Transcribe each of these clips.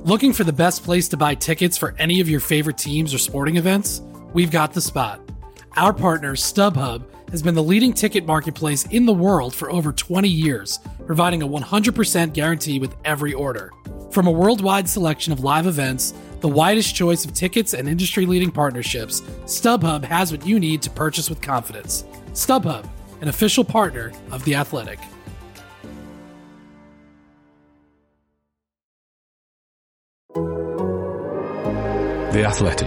Looking for the best place to buy tickets for any of your favorite teams or sporting events? We've got the spot. Our partner, StubHub, has been the leading ticket marketplace in the world for over 20 years, providing a 100% guarantee with every order. From a worldwide selection of live events, the widest choice of tickets and industry-leading partnerships, StubHub has what you need to purchase with confidence. StubHub, an official partner of The Athletic. The Athletic.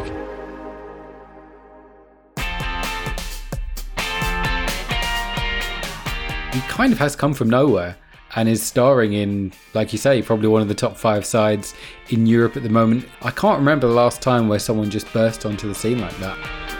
He kind of has come from nowhere and is starring in, like you say, probably one of the top 5 sides in Europe at the moment. I can't remember the last time where someone just burst onto the scene like that.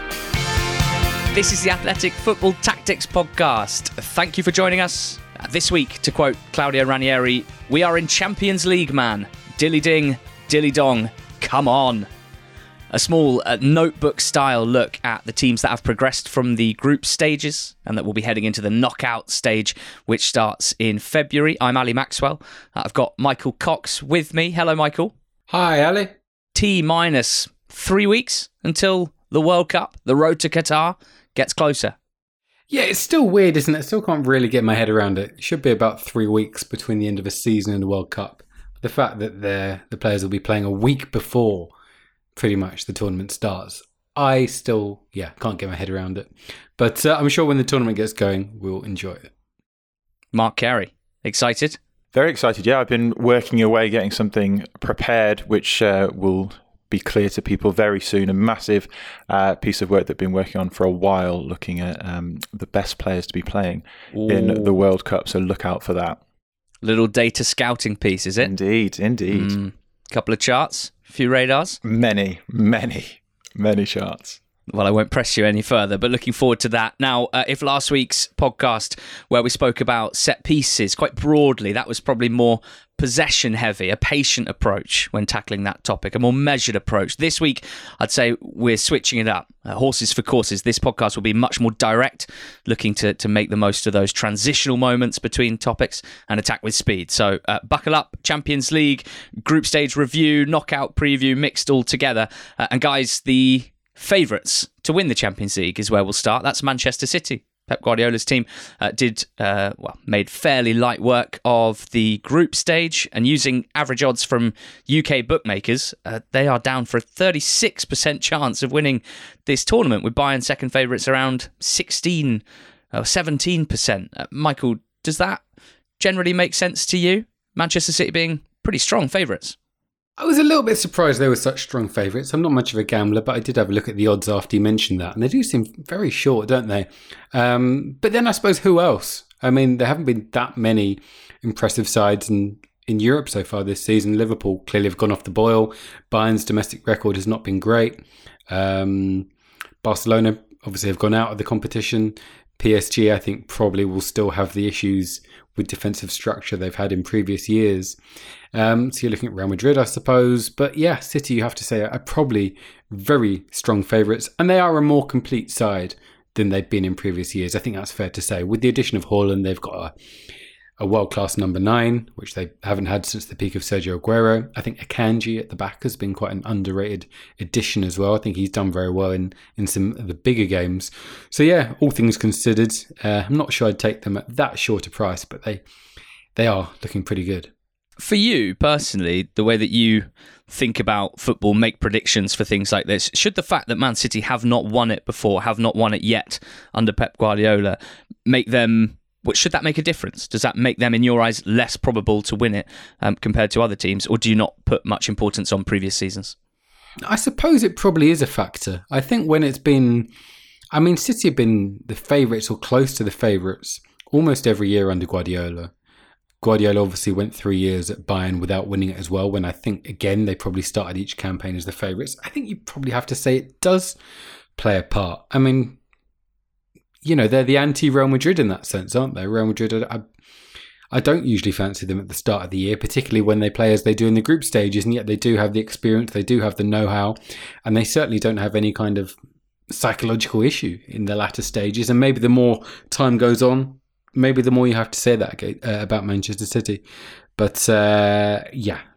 This is the Athletic Football Tactics Podcast. Thank you for joining us. This week, to quote Claudio Ranieri, we are in Champions League, man. Dilly ding, dilly dong, come on. A small notebook-style look at the teams that have progressed from the group stages and that will be heading into the knockout stage, which starts in February. I'm Ali Maxwell. I've got Michael Cox with me. Hello, Michael. Hi, Ali. T-minus 3 weeks until the World Cup, the road to Qatar, gets closer. Yeah, it's still weird, isn't it? I still can't really get my head around it. It should be about 3 weeks between the end of a season and the World Cup. The fact that the players will be playing a week before pretty much the tournament starts, I still, can't get my head around it. But I'm sure when the tournament gets going, we'll enjoy it. Mark Carey, excited? Very excited, yeah. I've been working away, getting something prepared, which will be clear to people very soon. A massive piece of work that I've been working on for a while, looking at the best players to be playing in the World Cup, so look out for that. Little data scouting piece, is it? Indeed. Couple of charts, a few radars. Many charts. Well, I won't press you any further, but looking forward to that. Now, if last week's podcast, where we spoke about set pieces quite broadly, that was probably more possession heavy, a patient approach when tackling that topic, a more measured approach. This week, I'd say we're switching it up. Horses for courses. This podcast will be much more direct, looking to make the most of those transitional moments between topics and attack with speed. So buckle up, Champions League, group stage review, knockout preview, mixed all together. And guys, the favourites to win the Champions League is where we'll start. That's Manchester City. Pep Guardiola's team made fairly light work of the group stage, and using average odds from UK bookmakers, they are down for a 36% chance of winning this tournament, with Bayern second favourites around 16 or 17%. Michael, does that generally make sense to you? Manchester City being pretty strong favourites. I was a little bit surprised they were such strong favourites. I'm not much of a gambler, but I did have a look at the odds after you mentioned that, and they do seem very short, don't they? But then I suppose who else? I mean, there haven't been that many impressive sides in Europe so far this season. Liverpool clearly have gone off the boil. Bayern's domestic record has not been great. Barcelona obviously have gone out of the competition. PSG, I think, probably will still have the issues with defensive structure they've had in previous years. So you're looking at Real Madrid, I suppose. But yeah, City, you have to say, are probably very strong favourites. And they are a more complete side than they've been in previous years. I think that's fair to say. With the addition of Haaland, they've got a world-class number 9, which they haven't had since the peak of Sergio Aguero. I think Akanji at the back has been quite an underrated addition as well. I think he's done very well in some of the bigger games. So yeah, all things considered, I'm not sure I'd take them at that short a price, but they are looking pretty good. For you personally, the way that you think about football, make predictions for things like this, should the fact that Man City have not won it before, have not won it yet under Pep Guardiola, make them... Should that make a difference? Does that make them, in your eyes, less probable to win it compared to other teams? Or do you not put much importance on previous seasons? I suppose it probably is a factor. I think when it's been... I mean, City have been the favourites or close to the favourites almost every year under Guardiola. Guardiola obviously went 3 years at Bayern without winning it as well, when I think, again, they probably started each campaign as the favourites. I think you probably have to say it does play a part. I mean... they're the anti-Real Madrid in that sense, aren't they? Real Madrid, I don't usually fancy them at the start of the year, particularly when they play as they do in the group stages, and yet they do have the experience, they do have the know-how, and they certainly don't have any kind of psychological issue in the latter stages. And maybe the more time goes on, maybe the more you have to say that about Manchester City. But they're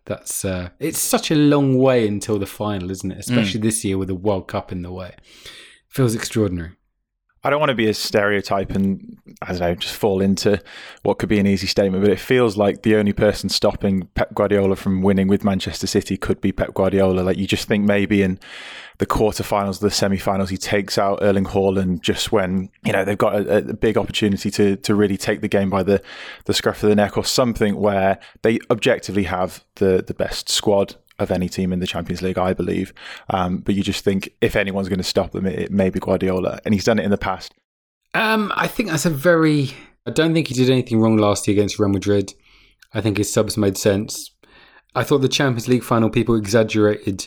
That's it's such a long way until the final, isn't it? Especially this year with the World Cup in the way. Feels extraordinary. I don't want to be a stereotype and, I don't know, just fall into what could be an easy statement, but it feels like the only person stopping Pep Guardiola from winning with Manchester City could be Pep Guardiola. Like, you just think maybe in the quarterfinals, the semi-finals, he takes out Erling Haaland just when, you know, they've got a big opportunity to really take the game by the scruff of the neck, or something where they objectively have the best squad of any team in the Champions League, I believe. But you just think if anyone's going to stop them, it may be Guardiola. And he's done it in the past. I think that's I don't think he did anything wrong last year against Real Madrid. I think his subs made sense. I thought the Champions League final, people exaggerated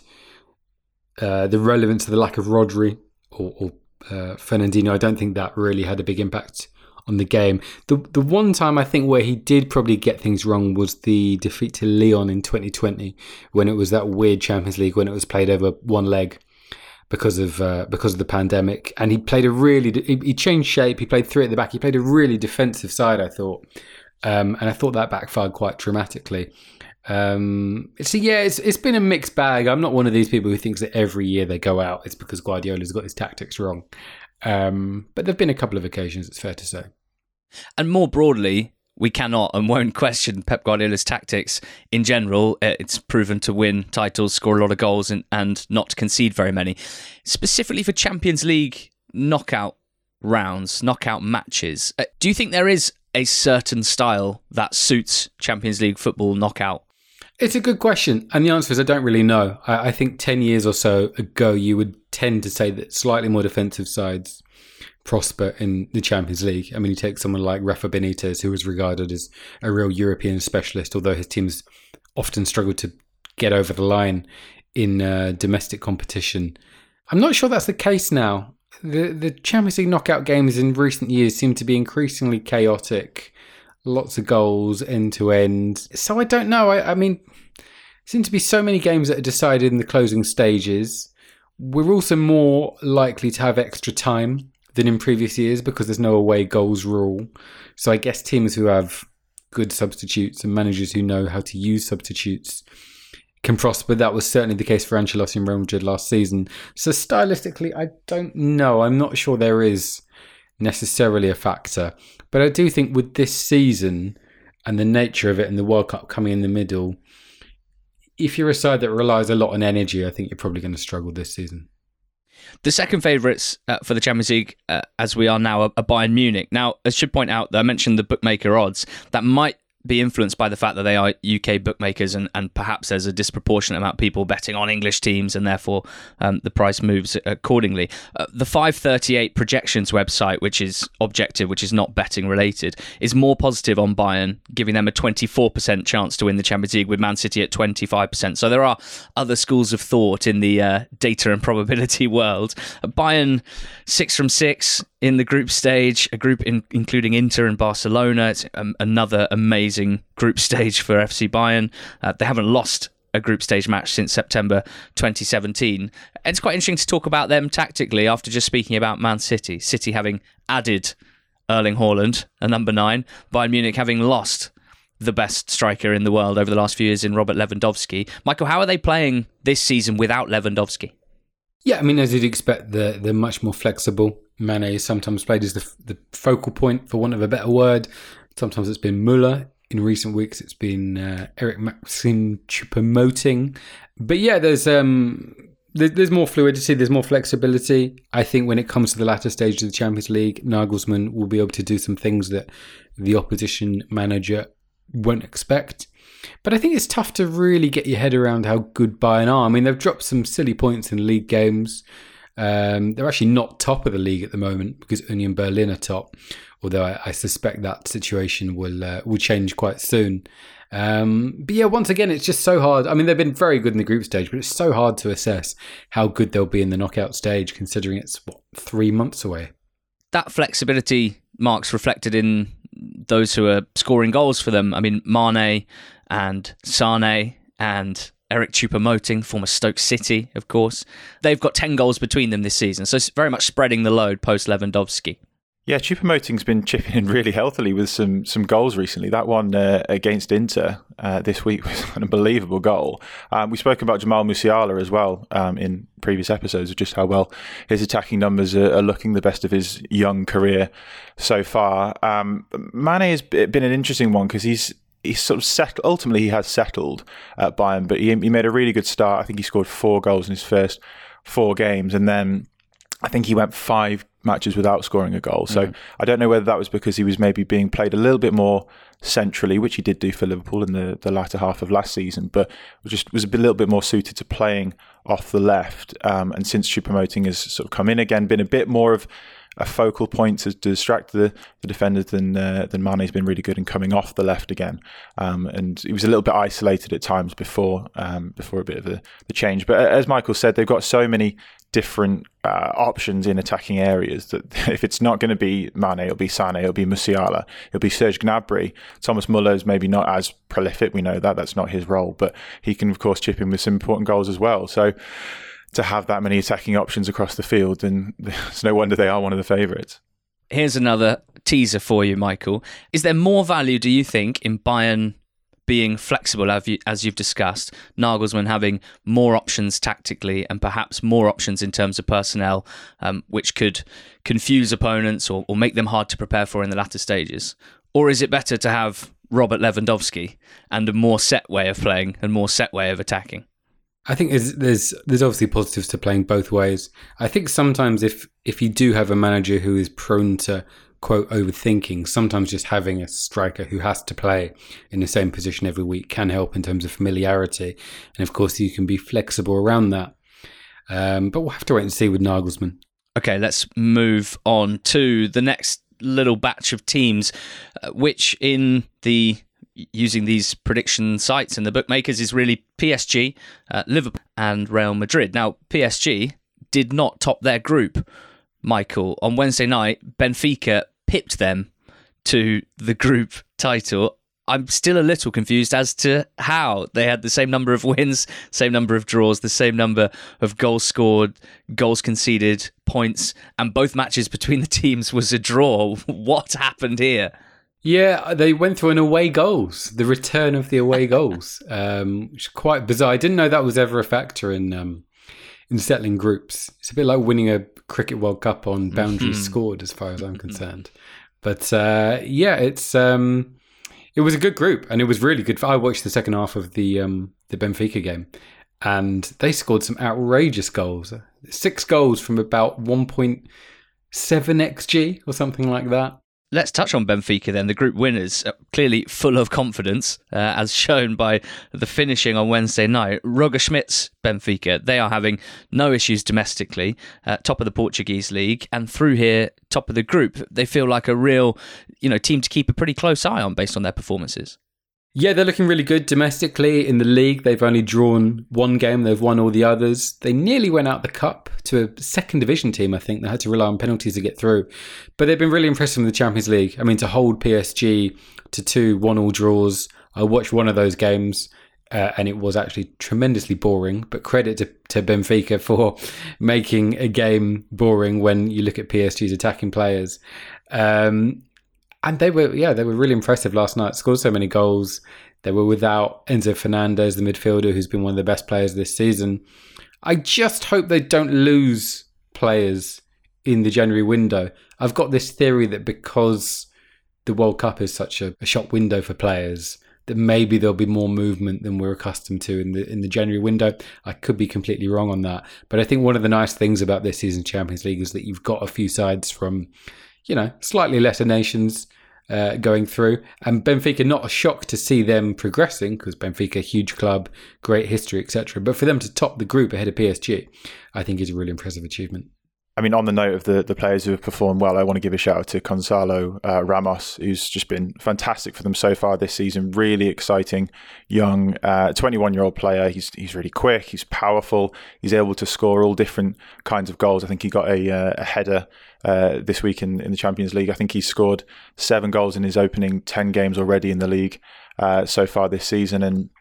the relevance of the lack of Rodri or Fernandinho. I don't think that really had a big impact on the game. The one time I think where he did probably get things wrong was the defeat to Lyon in 2020, when it was that weird Champions League when it was played over one leg because of the pandemic. And he played he changed shape. He played three at the back. He played a really defensive side, I thought, and I thought that backfired quite dramatically. So yeah, it's been a mixed bag. I'm not one of these people who thinks that every year they go out it's because Guardiola's got his tactics wrong. But there have been a couple of occasions, it's fair to say. And more broadly, we cannot and won't question Pep Guardiola's tactics in general. It's proven to win titles, score a lot of goals, and not to concede very many. Specifically for Champions League knockout rounds, knockout matches, do you think there is a certain style that suits Champions League football knockout? It's a good question, and the answer is I don't really know. I think 10 years or so ago, you would tend to say that slightly more defensive sides prosper in the Champions League. I mean, you take someone like Rafa Benitez, who was regarded as a real European specialist, although his teams often struggled to get over the line in domestic competition. I'm not sure that's the case now. The Champions League knockout games in recent years seem to be increasingly chaotic. Lots of goals, end to end. So I don't know. I mean, seem to be so many games that are decided in the closing stages. We're also more likely to have extra time than in previous years because there's no away goals rule. So I guess teams who have good substitutes and managers who know how to use substitutes can prosper. That was certainly the case for Ancelotti and Real Madrid last season. So stylistically, I don't know. I'm not sure there is necessarily a factor. But I do think with this season and the nature of it and the World Cup coming in the middle, if you're a side that relies a lot on energy, I think you're probably going to struggle this season. The second favourites for the Champions League, as we are now, are Bayern Munich. Now, I should point out that I mentioned the bookmaker odds. That might be influenced by the fact that they are UK bookmakers and perhaps there's a disproportionate amount of people betting on English teams and therefore the price moves accordingly. The 538 projections website, which is objective, which is not betting related, is more positive on Bayern, giving them a 24% chance to win the Champions League with Man City at 25%. So there are other schools of thought in the data and probability world. Bayern 6 from 6 in the group stage, a group including Inter and Barcelona. It's another amazing group stage for FC Bayern. They haven't lost a group stage match since September 2017. It's quite interesting to talk about them tactically after just speaking about Man City. City having added Erling Haaland, a number 9. Bayern Munich having lost the best striker in the world over the last few years in Robert Lewandowski. Michael, how are they playing this season without Lewandowski? Yeah, I mean, as you'd expect, they're much more flexible. Mane is sometimes played as the focal point, for want of a better word. Sometimes it's been Müller. In recent weeks, it's been Eric Maxim Choupo-Moting. But yeah, there's more fluidity, there's more flexibility. I think when it comes to the latter stage of the Champions League, Nagelsmann will be able to do some things that the opposition manager won't expect. But I think it's tough to really get your head around how good Bayern are. I mean, they've dropped some silly points in league games. They're actually not top of the league at the moment because Union Berlin are top, although I suspect that situation will change quite soon. But yeah, once again, it's just so hard. I mean, they've been very good in the group stage, but it's so hard to assess how good they'll be in the knockout stage, considering it's 3 months away. That flexibility, Mark's reflected in those who are scoring goals for them. I mean, Mane and Sane and Eric Choupo-Moting, former Stoke City, of course. They've got 10 goals between them this season, so it's very much spreading the load post-Lewandowski. Yeah, Choupo-Moting's been chipping in really healthily with some goals recently. That one against Inter this week was an unbelievable goal. We spoke about Jamal Musiala as well in previous episodes of just how well his attacking numbers are looking the best of his young career so far. Mane has been an interesting one because he's sort of settled. Ultimately, he has settled at Bayern, but he made a really good start. I think he scored 4 goals in his first 4 games, and then I think he went 5 matches without scoring a goal. So I don't know whether that was because he was maybe being played a little bit more centrally, which he did do for Liverpool in the latter half of last season, but was a little bit more suited to playing off the left. And since Choupo-Moting has sort of come in again, been a bit more of a focal point to distract the defenders than Mane's been really good in coming off the left again. And he was a little bit isolated at times before a bit of the change. But as Michael said, they've got so many different options in attacking areas that if it's not going to be Mane, it'll be Sané, it'll be Musiala, it'll be Serge Gnabry. Thomas Muller is maybe not as prolific, we know that's not his role, but he can of course chip in with some important goals as well. So to have that many attacking options across the field, then it's no wonder they are one of the favourites. Here's another teaser for you, Michael. Is there more value, do you think, in Bayern being flexible, as you've discussed, Nagelsmann having more options tactically and perhaps more options in terms of personnel, which could confuse opponents or make them hard to prepare for in the latter stages? Or is it better to have Robert Lewandowski and a more set way of playing and more set way of attacking? I think there's obviously positives to playing both ways. I think sometimes if you do have a manager who is prone to, quote, overthinking, sometimes just having a striker who has to play in the same position every week can help in terms of familiarity. And of course, you can be flexible around that. But we'll have to wait and see with Nagelsmann. Okay, let's move on to the next little batch of teams, which using these prediction sites and the bookmakers is really PSG, Liverpool and Real Madrid. Now, PSG did not top their group, Michael. On Wednesday night, Benfica pipped them to the group title. I'm still a little confused as to how they had the same number of wins, same number of draws, the same number of goals scored, goals conceded, points, and both matches between the teams was a draw. What happened here? Yeah, they went through an away goals, the return of the away goals, which is quite bizarre. I didn't know that was ever a factor in settling groups. It's a bit like winning a Cricket World Cup on boundaries scored, as far as I'm concerned. But it was a good group, and it was really good. I watched the second half of the Benfica game, and they scored some outrageous goals. 6 goals from about 1.7 XG or something like that. Let's touch on Benfica then, the group winners, clearly full of confidence, as shown by the finishing on Wednesday night. Roger Schmidt's Benfica, they are having no issues domestically, top of the Portuguese league, and through here, top of the group. They feel like a real, team to keep a pretty close eye on based on their performances. Yeah, they're looking really good domestically. In the league, they've only drawn 1 game. They've won all the others. They nearly went out the cup to a second division team, I think. They had to rely on penalties to get through. But they've been really impressive in the Champions League. I mean, to hold PSG to 2 1-all draws. I watched one of those games and it was actually tremendously boring. But credit to Benfica for making a game boring when you look at PSG's attacking players. And they were really impressive last night. Scored so many goals. They were without Enzo Fernandez, the midfielder, who's been one of the best players this season. I just hope they don't lose players in the January window. I've got this theory that because the World Cup is such a shop window for players, that maybe there'll be more movement than we're accustomed to in the January window. I could be completely wrong on that. But I think one of the nice things about this season's Champions League is that you've got a few sides from slightly lesser nations going through. And Benfica, not a shock to see them progressing, because Benfica, huge club, great history, etc. But for them to top the group ahead of PSG, I think is a really impressive achievement. I mean, on the note of the players who have performed well, I want to give a shout out to Gonzalo Ramos, who's just been fantastic for them so far this season. Really exciting, young, 21-year-old player. He's really quick. He's powerful. He's able to score all different kinds of goals. I think he got a header this week in the Champions League. I think he's scored 7 goals in his opening 10 games already in the league so far this season. And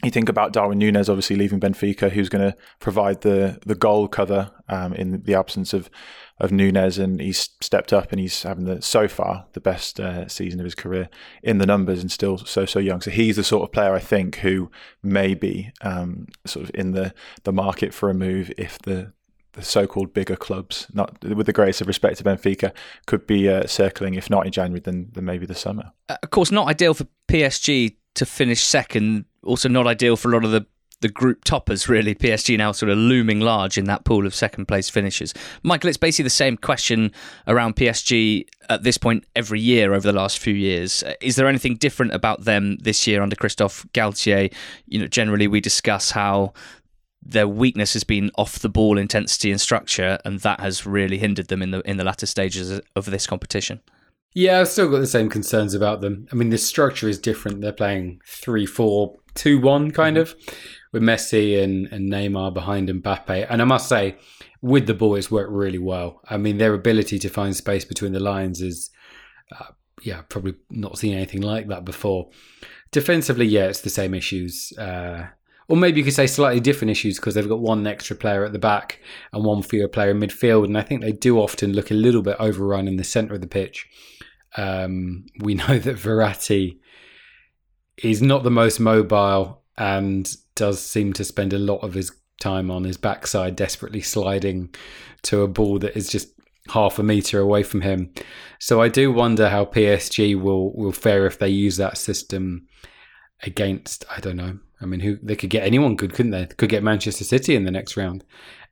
You think about Darwin Núñez obviously leaving Benfica, who's going to provide the goal cover in the absence of Núñez, and he's stepped up and he's having so far the best season of his career in the numbers, and still so young. So he's the sort of player I think who may be sort of in the market for a move if the so-called bigger clubs, not with the greatest of respect to Benfica, could be circling, if not in January, then maybe the summer. Of course, not ideal for PSG to finish second. Also not ideal for a lot of the group toppers, really. PSG now sort of looming large in that pool of second place finishers. Michael, it's basically the same question around PSG at this point every year over the last few years. Is there anything different about them this year under Christophe Galtier? Generally we discuss how their weakness has been off the ball intensity and structure, and that has really hindered them in the latter stages of this competition. Yeah, I've still got the same concerns about them. I mean, the structure is different. They're playing 3-4-2-1 kind of, with Messi and Neymar behind Mbappe. And I must say, with the ball, it's worked really well. I mean, their ability to find space between the lines is, probably not seen anything like that before. Defensively, yeah, it's the same issues. Or maybe you could say slightly different issues because they've got one extra player at the back and one fewer player in midfield. And I think they do often look a little bit overrun in the centre of the pitch. We know that Verratti is not the most mobile and does seem to spend a lot of his time on his backside, desperately sliding to a ball that is just half a metre away from him. So I do wonder how PSG will fare if they use that system against, I don't know. I mean, they could get anyone good, couldn't they? They could get Manchester City in the next round.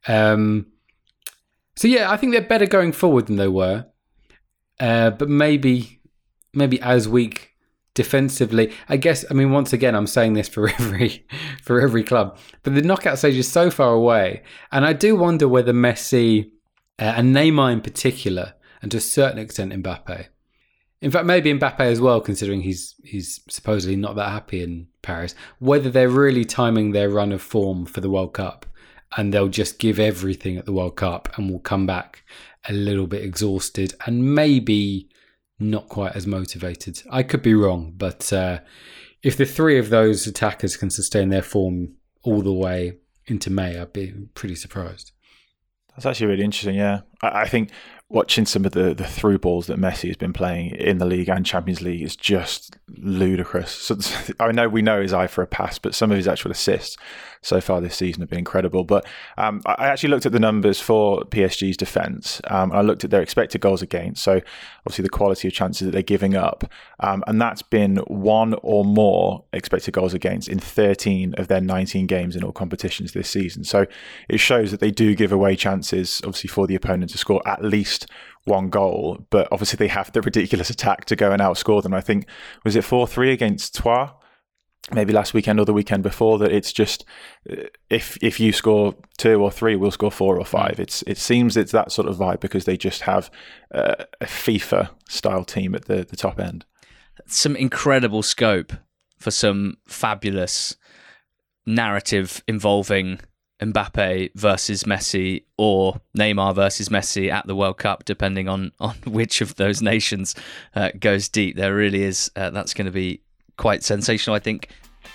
So yeah, I think they're better going forward than they were. But maybe as weak defensively. I guess, I mean, once again, I'm saying this for every club, but the knockout stage is so far away. And I do wonder whether Messi and Neymar in particular, and to a certain extent Mbappe, in fact, maybe Mbappe as well, considering he's supposedly not that happy in Paris, whether they're really timing their run of form for the World Cup and they'll just give everything at the World Cup and will come back a little bit exhausted and maybe not quite as motivated. I could be wrong, but if the three of those attackers can sustain their form all the way into May, I'd be pretty surprised. That's actually really interesting, yeah. I think watching some of the through balls that Messi has been playing in the league and Champions League is just ludicrous. So I know we know his eye for a pass, but some of his actual assists so far this season have been incredible. But I actually looked at the numbers for PSG's defence. I looked at their expected goals against, so obviously the quality of chances that they're giving up. And that's been one or more expected goals against in 13 of their 19 games in all competitions this season. So it shows that they do give away chances, obviously, for the opponent to score at least one goal. But obviously they have the ridiculous attack to go and outscore them. I think, was it 4-3 against Troyes? Maybe last weekend or the weekend before, that it's just if you score 2 or 3, we'll score 4 or 5. It seems it's that sort of vibe because they just have a FIFA style team at the top end. Some incredible scope for some fabulous narrative involving Mbappe versus Messi or Neymar versus Messi at the World Cup, depending on which of those nations goes deep. There really is. That's going to be quite sensational, I think.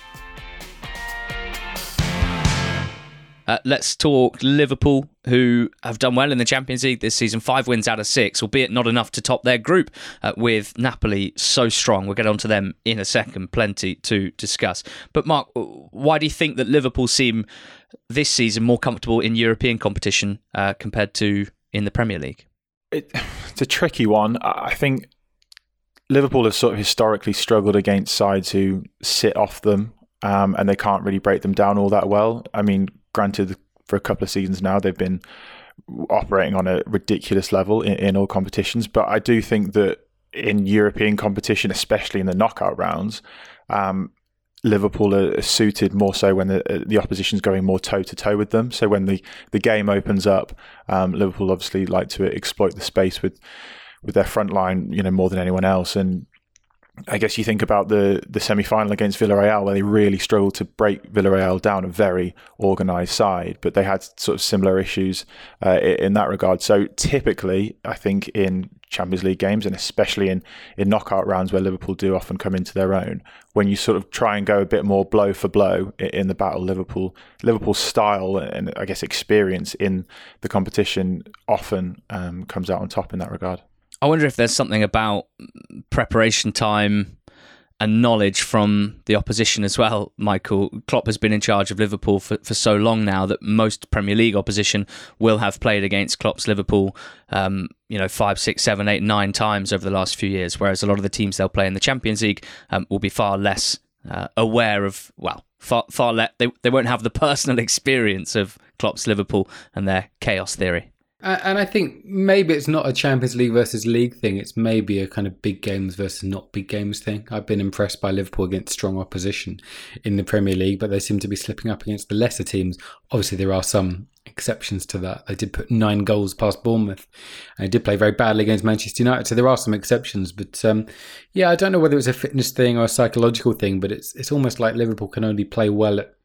Let's talk Liverpool, who have done well in the Champions League this season. 5 wins out of 6, albeit not enough to top their group, with Napoli so strong. We'll get on to them in a second. Plenty to discuss. But Mark, why do you think that Liverpool seem this season more comfortable in European competition compared to in the Premier League? It's a tricky one. I think Liverpool have sort of historically struggled against sides who sit off them, and they can't really break them down all that well. I mean, granted, for a couple of seasons now, they've been operating on a ridiculous level in all competitions. But I do think that in European competition, especially in the knockout rounds, Liverpool are suited more so when the opposition's going more toe-to-toe with them. So when the game opens up, Liverpool obviously like to exploit the space with their front line, more than anyone else. And I guess you think about the semi-final against Villarreal, where they really struggled to break Villarreal down, a very organised side, but they had sort of similar issues in that regard. So typically, I think in Champions League games, and especially in knockout rounds where Liverpool do often come into their own, when you sort of try and go a bit more blow for blow in the battle, Liverpool's style and I guess experience in the competition often comes out on top in that regard. I wonder if there's something about preparation time and knowledge from the opposition as well, Michael. Klopp has been in charge of Liverpool for so long now that most Premier League opposition will have played against Klopp's Liverpool 5, 6, 7, 8, 9 times over the last few years, whereas a lot of the teams they'll play in the Champions League will be far less aware of, far less, they won't have the personal experience of Klopp's Liverpool and their chaos theory. And I think maybe it's not a Champions League versus league thing. It's maybe a kind of big games versus not big games thing. I've been impressed by Liverpool against strong opposition in the Premier League, but they seem to be slipping up against the lesser teams. Obviously, there are some exceptions to that. They did put 9 goals past Bournemouth, and they did play very badly against Manchester United. So there are some exceptions. But I don't know whether it's a fitness thing or a psychological thing, but it's almost like Liverpool can only play well at,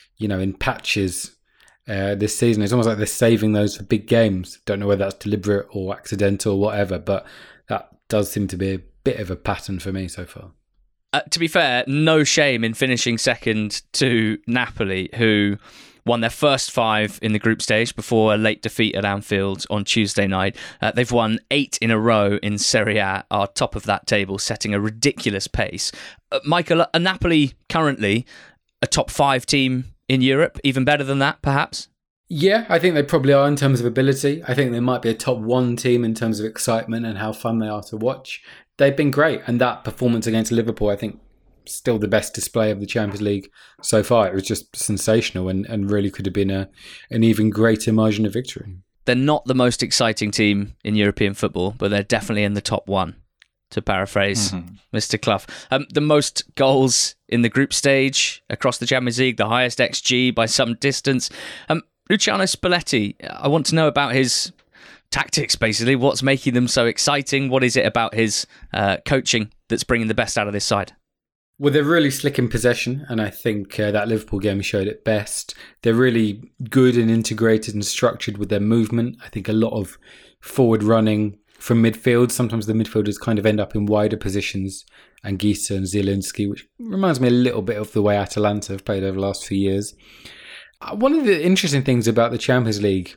in patches. This season, it's almost like they're saving those for big games. Don't know whether that's deliberate or accidental or whatever, but that does seem to be a bit of a pattern for me so far. To be fair, no shame in finishing second to Napoli, who won their first 5 in the group stage before a late defeat at Anfield on Tuesday night. They've won 8 in a row in Serie A, are top of that table, setting a ridiculous pace. Michael, are Napoli currently a top 5 team in Europe, even better than that, perhaps? Yeah, I think they probably are in terms of ability. I think they might be a top 1 team in terms of excitement and how fun they are to watch. They've been great, and that performance against Liverpool, I think, still the best display of the Champions League so far. It was just sensational and really could have been an even greater margin of victory. They're not the most exciting team in European football, but they're definitely in the top 1. To paraphrase Mr. Clough. The most goals in the group stage across the Champions League, the highest XG by some distance. Luciano Spalletti, I want to know about his tactics, basically. What's making them so exciting? What is it about his coaching that's bringing the best out of this side? Well, they're really slick in possession, and I think that Liverpool game showed it best. They're really good and integrated and structured with their movement. I think a lot of forward running from midfield. Sometimes the midfielders kind of end up in wider positions, Anguissa and Zielinski, which reminds me a little bit of the way Atalanta have played over the last few years. One of the interesting things about the Champions League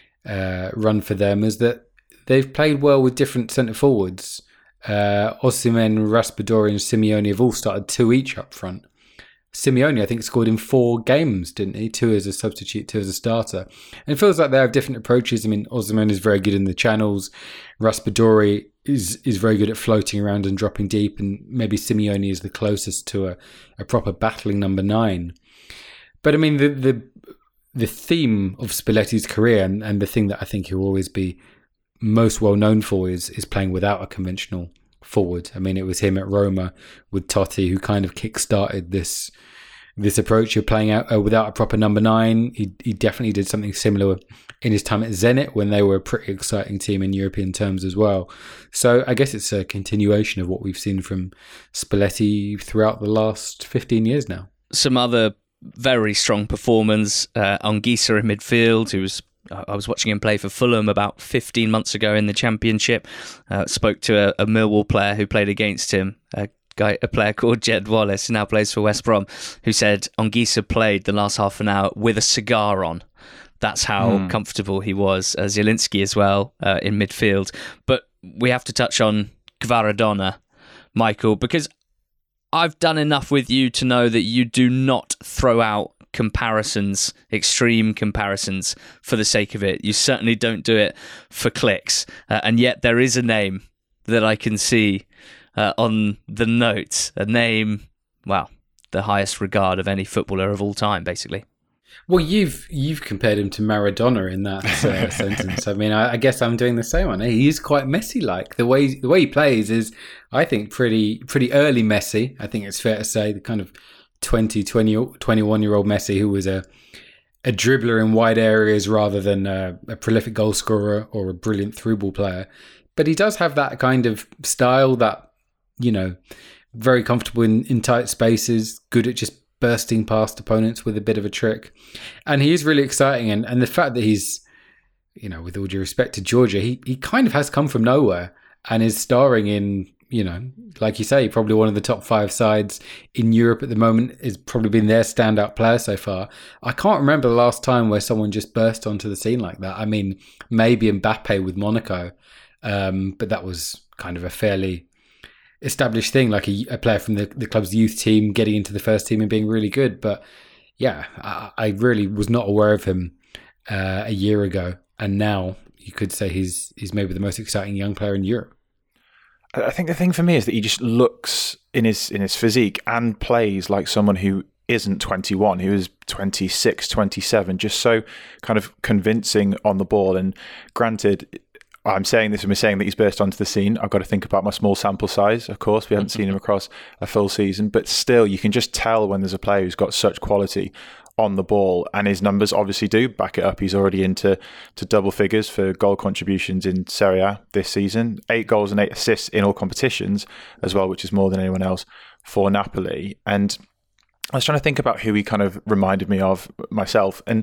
run for them is that they've played well with different centre forwards. Osimhen, Raspadori and Simeone have all started 2 each up front. Simeone, I think, scored in 4 games, didn't he? 2 as a substitute, 2 as a starter. And it feels like they have different approaches. I mean, Osimhen is very good in the channels. Raspadori is very good at floating around and dropping deep. And maybe Simeone is the closest to a proper battling number 9. But I mean, the theme of Spalletti's career and the thing that I think he'll always be most well known for is playing without a conventional forward. I mean, it was him at Roma with Totti who kind of kick-started this approach of playing out without a proper number 9. He definitely did something similar in his time at Zenit when they were a pretty exciting team in European terms as well. So I guess it's a continuation of what we've seen from Spalletti throughout the last 15 years now. Some other very strong performance, Anguissa in midfield, I was watching him play for Fulham about 15 months ago in the Championship. Spoke to a Millwall player who played against him, a player called Jed Wallace, who now plays for West Brom, who said Anguissa played the last half an hour with a cigar on. That's how comfortable he was. Zielinski as well in midfield. But we have to touch on Kvaradona, Michael, because I've done enough with you to know that you do not throw out comparisons, extreme comparisons, for the sake of it. You certainly don't do it for clicks. And yet there is a name that I can see on the notes. A name, well, the highest regard of any footballer of all time, basically. Well, you've compared him to Maradona in that sentence. I mean, I guess I'm doing the same one. He is quite Messi-like. The way he plays is, I think, pretty early Messi. I think it's fair to say the kind of 21-year-old Messi who was a dribbler in wide areas rather than a prolific goal scorer or a brilliant through ball player. But he does have that kind of style, that, very comfortable in tight spaces, good at just bursting past opponents with a bit of a trick. And he is really exciting. And the fact that he's, with all due respect to Georgia, he kind of has come from nowhere and is starring in, like you say, probably one of the top 5 sides in Europe at the moment. Has probably been their standout player so far. I can't remember the last time where someone just burst onto the scene like that. I mean, maybe Mbappe with Monaco, but that was kind of a fairly established thing, like a player from the club's youth team getting into the first team and being really good. But yeah, I really was not aware of him a year ago, and now you could say he's maybe the most exciting young player in Europe. I think the thing for me is that he just looks in his physique and plays like someone who isn't 21, who is 26, 27, just so kind of convincing on the ball. And granted, I'm saying this when we're saying that he's burst onto the scene. I've got to think about my small sample size, of course. We haven't seen him across a full season, but still, you can just tell when there's a player who's got such quality on the ball, and his numbers obviously do back it up. He's already into double figures for goal contributions in Serie A this season, 8 goals and 8 assists in all competitions as well, which is more than anyone else for Napoli. And I was trying to think about who he kind of reminded me of myself, and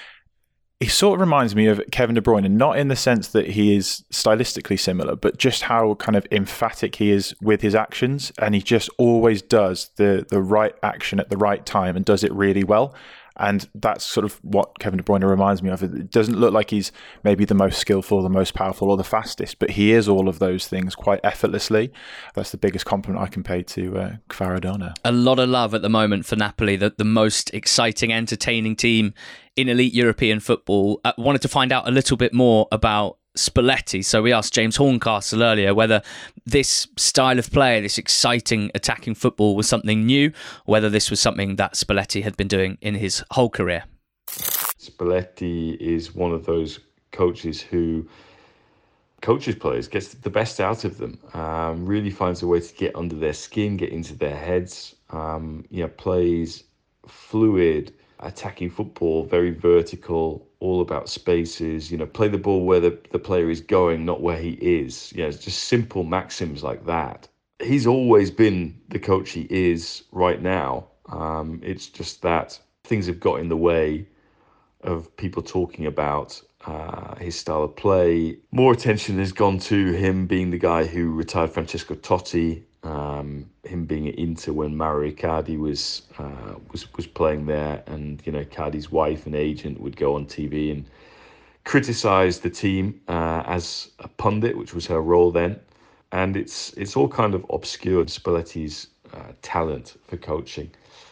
he sort of reminds me of Kevin De Bruyne, and not in the sense that he is stylistically similar, but just how kind of emphatic he is with his actions, and he just always does the right action at the right time and does it really well. And that's sort of what Kevin De Bruyne reminds me of. It doesn't look like he's maybe the most skillful, the most powerful, or the fastest, but he is all of those things quite effortlessly. That's the biggest compliment I can pay to Kvaradona. A lot of love at the moment for Napoli, the most exciting, entertaining team in elite European football. Wanted to find out a little bit more about Spalletti. So we asked James Horncastle earlier whether this style of play, this exciting attacking football, was something new, or whether this was something that Spalletti had been doing in his whole career. Spalletti is one of those coaches who coaches players, gets the best out of them, really finds a way to get under their skin, get into their heads, plays fluid, attacking football, very vertical, all about spaces, play the ball where the player is going, not where he is. It's just simple maxims like that. He's always been the coach he is right now. It's just that things have got in the way of people talking about his style of play. More attention has gone to him being the guy who retired Francesco Totti, him being at Inter when Mauro Icardi was playing there, and Icardi's wife and agent would go on TV and criticise the team as a pundit, which was her role then. And it's all kind of obscured Spalletti's talent for coaching.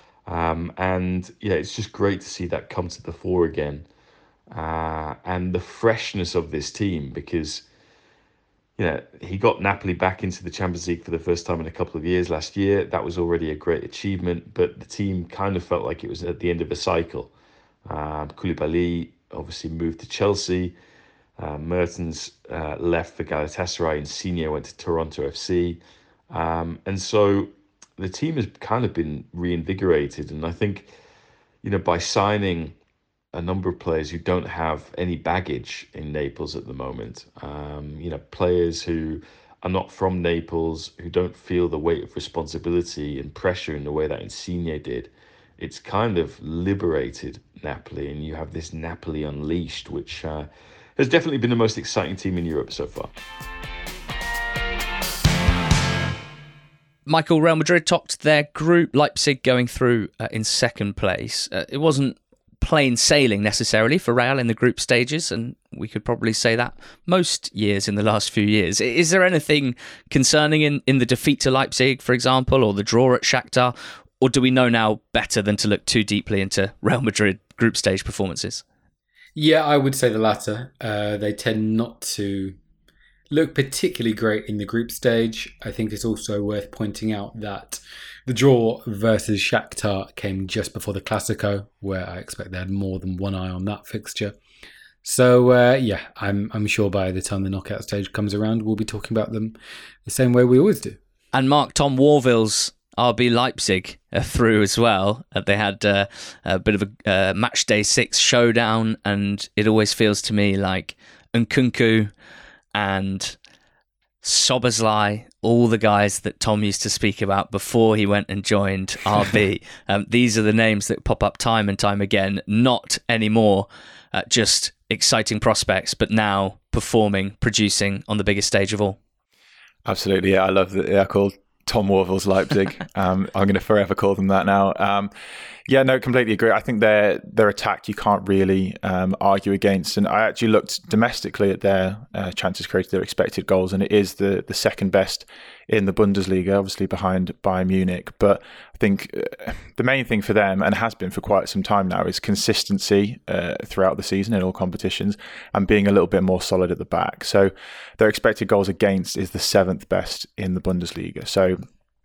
It's just great to see that come to the fore again, and the freshness of this team, because he got Napoli back into the Champions League for the first time in a couple of years last year. That was already a great achievement, but the team kind of felt like it was at the end of a cycle. Koulibaly obviously moved to Chelsea. Mertens left for Galatasaray, and Insigne went to Toronto FC. And so the team has kind of been reinvigorated. And I think, by signing a number of players who don't have any baggage in Naples at the moment, players who are not from Naples, who don't feel the weight of responsibility and pressure in the way that Insigne did, it's kind of liberated Napoli, and you have this Napoli unleashed, which has definitely been the most exciting team in Europe so far. Michael, Real Madrid topped their group, Leipzig going through in second place. It wasn't plain sailing necessarily for Real in the group stages, and we could probably say that most years in the last few years. Is there anything concerning in the defeat to Leipzig, for example, or the draw at Shakhtar, or do we know now better than to look too deeply into Real Madrid group stage performances? Yeah, I would say the latter. They tend not to look particularly great in the group stage. I think it's also worth pointing out that the draw versus Shakhtar came just before the Clasico, where I expect they had more than one eye on that fixture. So, I'm sure by the time the knockout stage comes around, we'll be talking about them the same way we always do. And Mark, Tom Warville's RB Leipzig are through as well. They had a bit of a match day 6 showdown, and it always feels to me like Nkunku and Szoboszlai, all the guys that Tom used to speak about before he went and joined RB. These are the names that pop up time and time again, not anymore just exciting prospects, but now performing, producing on the biggest stage of all. Absolutely, yeah. I love that they're called Tom Worville's Leipzig. I'm going to forever call them that now. Yeah, no, completely agree. I think their attack you can't really argue against. And I actually looked domestically at their chances created, their expected goals, and it is the second best in the Bundesliga, obviously behind Bayern Munich. But I think the main thing for them, and has been for quite some time now, is consistency throughout the season in all competitions and being a little bit more solid at the back. So their expected goals against is the 7th best in the Bundesliga. So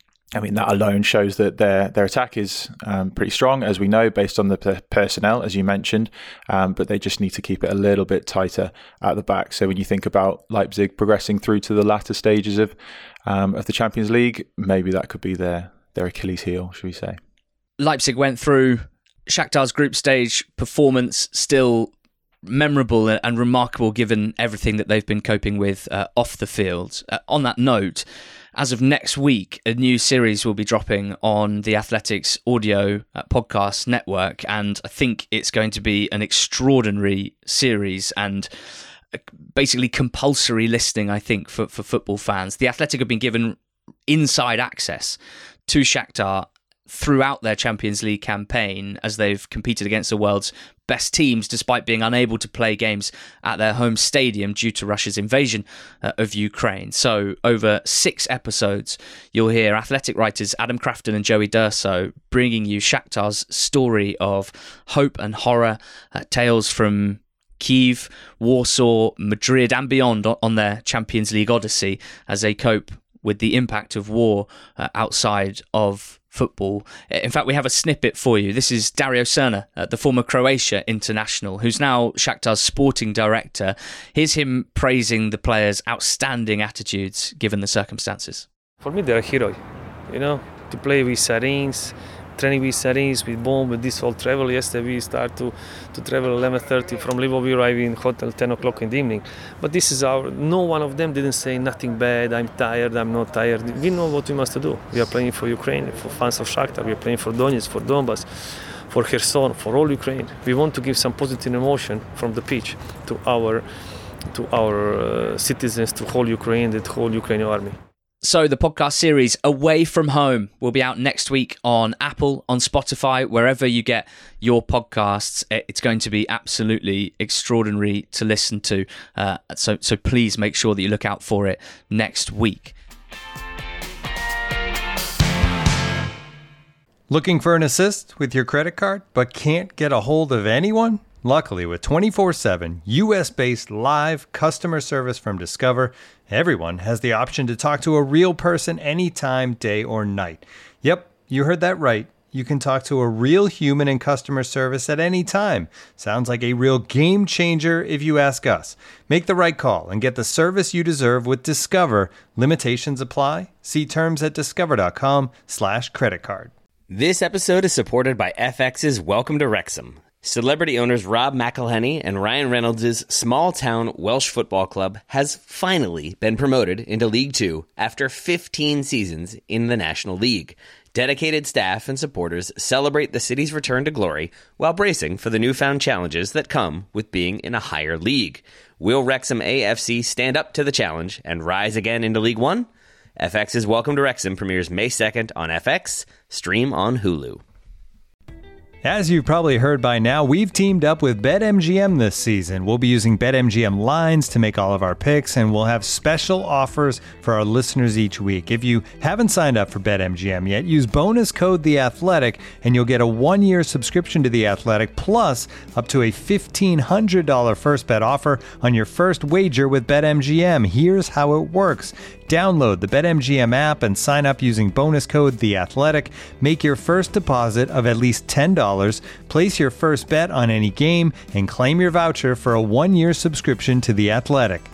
I mean, that alone shows that their attack is pretty strong, as we know, based on the personnel, as you mentioned. But they just need to keep it a little bit tighter at the back. So when you think about Leipzig progressing through to the latter stages of the Champions League, maybe that could be their Achilles heel, should we say. Leipzig went through Shakhtar's group stage performance, still memorable and remarkable given everything that they've been coping with off the field. On that note, as of next week, a new series will be dropping on the Athletics audio podcast network, and I think it's going to be an extraordinary series and basically compulsory listening, I think, for football fans. The Athletic have been given inside access to Shakhtar throughout their Champions League campaign as they've competed against the world's best teams despite being unable to play games at their home stadium due to Russia's invasion of Ukraine. So over 6 episodes, you'll hear Athletic writers Adam Crafton and Joey D'Urso bringing you Shakhtar's story of hope and horror, tales from Kyiv, Warsaw, Madrid and beyond on their Champions League odyssey as they cope with the impact of war outside of football. In fact, we have a snippet for you. This is Dario Srna, the former Croatia international, who's now Shakhtar's sporting director. Here's him praising the players' outstanding attitudes given the circumstances. For me, they're a hero, to play with sirens, training with sirens, with bomb, with this whole travel. Yesterday we start to travel 11:30 from Lvov. We arrive in hotel 10 o'clock in the evening. But this is no one of them didn't say nothing bad, I'm tired, I'm not tired. We know what we must do. We are playing for Ukraine, for fans of Shakhtar. We are playing for Donetsk, for Donbass, for Kherson, for all Ukraine. We want to give some positive emotion from the pitch to our citizens, to whole Ukraine, the whole Ukrainian army. So the podcast series Away From Home will be out next week on Apple, on Spotify, wherever you get your podcasts. It's going to be absolutely extraordinary to listen to. So please make sure that you look out for it next week. Looking for an assist with your credit card, but can't get a hold of anyone? Luckily, with 24/7 US-based live customer service from Discover, everyone has the option to talk to a real person anytime, day or night. Yep, you heard that right. You can talk to a real human in customer service at any time. Sounds like a real game changer if you ask us. Make the right call and get the service you deserve with Discover. Limitations apply. See terms at discover.com/creditcard. This episode is supported by FX's Welcome to Wrexham. Celebrity owners Rob McElhenney and Ryan Reynolds' small-town Welsh football club has finally been promoted into League Two after 15 seasons in the National League. Dedicated staff and supporters celebrate the city's return to glory while bracing for the newfound challenges that come with being in a higher league. Will Wrexham AFC stand up to the challenge and rise again into League One? FX's Welcome to Wrexham premieres May 2nd on FX, stream on Hulu. As you've probably heard by now, we've teamed up with BetMGM this season. We'll be using BetMGM lines to make all of our picks, and we'll have special offers for our listeners each week. If you haven't signed up for BetMGM yet, use bonus code The Athletic, and you'll get a 1-year subscription to The Athletic, plus up to a $1,500 first bet offer on your first wager with BetMGM. Here's how it works. Download the BetMGM app and sign up using bonus code The Athletic. Make your first deposit of at least $10. Place your first bet on any game and claim your voucher for a 1-year subscription to The Athletic.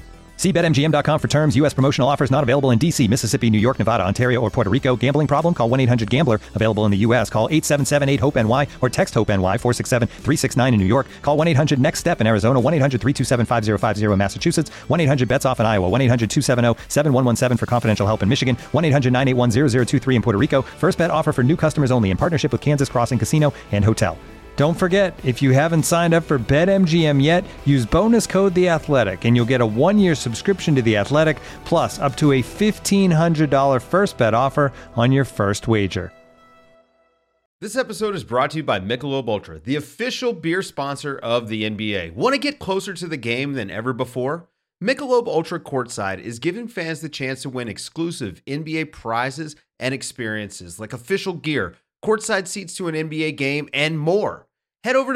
See BetMGM.com for terms. U.S. promotional offers not available in D.C., Mississippi, New York, Nevada, Ontario, or Puerto Rico. Gambling problem? Call 1-800-GAMBLER. Available in the U.S. Call 877-8-HOPE-NY or text HOPE-NY 467-369 in New York. Call 1-800-NEXT-STEP in Arizona. 1-800-327-5050 in Massachusetts. 1-800-BETS-OFF in Iowa. 1-800-270-7117 for confidential help in Michigan. 1-800-981-0023 in Puerto Rico. First bet offer for new customers only in partnership with Kansas Crossing Casino and Hotel. Don't forget, if you haven't signed up for BetMGM yet, use bonus code The Athletic, and you'll get a 1-year subscription to The Athletic, plus up to a $1,500 first bet offer on your first wager. This episode is brought to you by Michelob Ultra, the official beer sponsor of the NBA. Want to get closer to the game than ever before? Michelob Ultra Courtside is giving fans the chance to win exclusive NBA prizes and experiences like official gear, courtside seats to an NBA game, and more. Head over to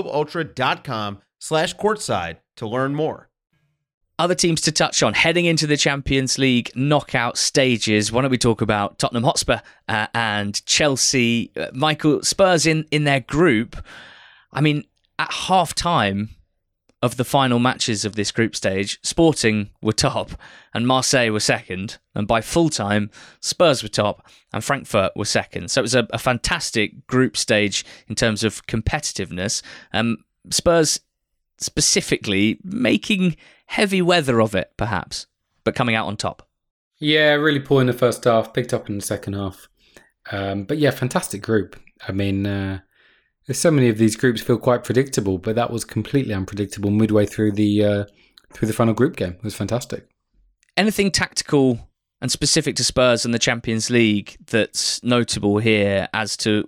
MichelobUltra.com/courtside to learn more. Other teams to touch on heading into the Champions League knockout stages. Why don't we talk about Tottenham Hotspur and Chelsea? Michael, Spurs in their group. I mean, at half-time of the final matches of this group stage, Sporting were top and Marseille were second. And by full-time, Spurs were top and Frankfurt were second. So it was a fantastic group stage in terms of competitiveness. Spurs specifically making heavy weather of it, perhaps, but coming out on top. Yeah, really poor in the first half, picked up in the second half. But yeah, fantastic group. I mean, so many of these groups feel quite predictable, but that was completely unpredictable midway through the final group game. It was fantastic. Anything tactical and specific to Spurs and the Champions League that's notable here as to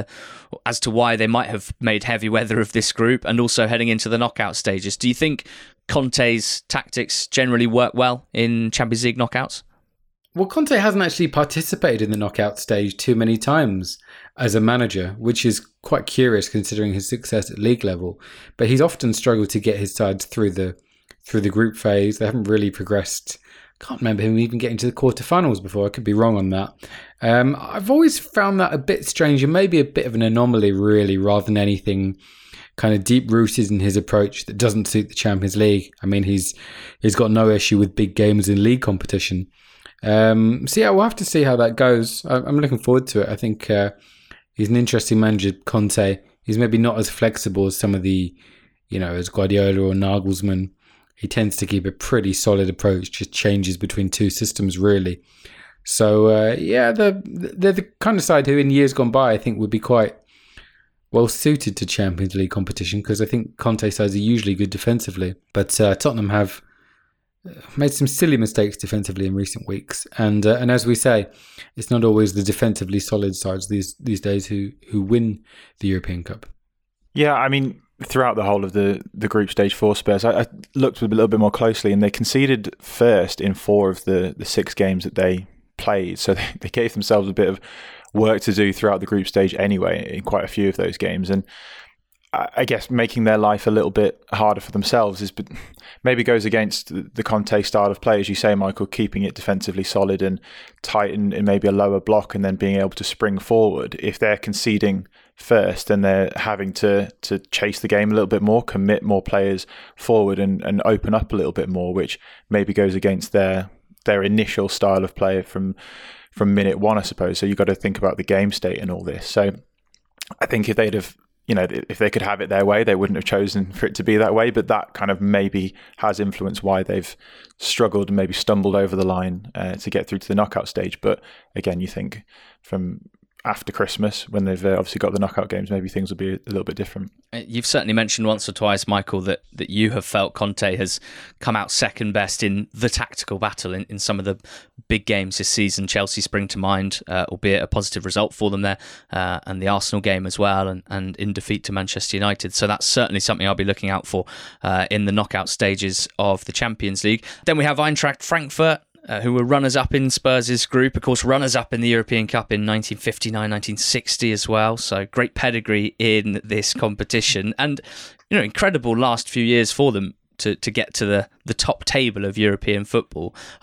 why they might have made heavy weather of this group, and also heading into the knockout stages? Do you think Conte's tactics generally work well in Champions League knockouts? Well, Conte hasn't actually participated in the knockout stage too many times as a manager, which is quite curious considering his success at league level. But he's often struggled to get his sides through the group phase. They haven't really progressed. I can't remember him even getting to the quarterfinals before. I could be wrong on that. I've always found that a bit strange and maybe a bit of an anomaly, really, rather than anything kind of deep-rooted in his approach that doesn't suit the Champions League. I mean, he's got no issue with big games in league competition. So yeah, we'll have to see how that goes. I'm looking forward to it. I think he's an interesting manager, Conte. He's maybe not as flexible as some of the, as Guardiola or Nagelsmann. He tends to keep a pretty solid approach, just changes between two systems, really. So yeah, they're the kind of side who in years gone by I think would be quite well suited to Champions League competition, because I think Conte sides are usually good defensively. But Tottenham have made some silly mistakes defensively in recent weeks, and as we say, it's not always the defensively solid sides these days who win the European Cup. Yeah, I mean, throughout the whole of the group stage for Spurs, I looked a little bit more closely, and they conceded first in 4 of the 6 games that they played, so they gave themselves a bit of work to do throughout the group stage anyway in quite a few of those games, and I guess making their life a little bit harder for themselves is maybe goes against the Conte style of play, as you say, Michael, keeping it defensively solid and tight in maybe a lower block and then being able to spring forward. If they're conceding first, then they're having to chase the game a little bit more, commit more players forward and open up a little bit more, which maybe goes against their initial style of play from minute one, I suppose. So you've got to think about the game state and all this. So I think if they'd have, if they could have it their way, they wouldn't have chosen for it to be that way. But that kind of maybe has influenced why they've struggled and maybe stumbled over the line to get through to the knockout stage. But again, you think from after Christmas, when they've obviously got the knockout games, maybe things will be a little bit different. You've certainly mentioned once or twice, Michael, that you have felt Conte has come out second best in the tactical battle in some of the big games this season. Chelsea spring to mind, albeit a positive result for them there, and the Arsenal game as well, and in defeat to Manchester United. So that's certainly something I'll be looking out for in the knockout stages of the Champions League. Then we have Eintracht Frankfurt, who were runners-up in Spurs' group. Of course, runners-up in the European Cup in 1959, 1960 as well. So great pedigree in this competition. And, incredible last few years for them to get to the top table of European football.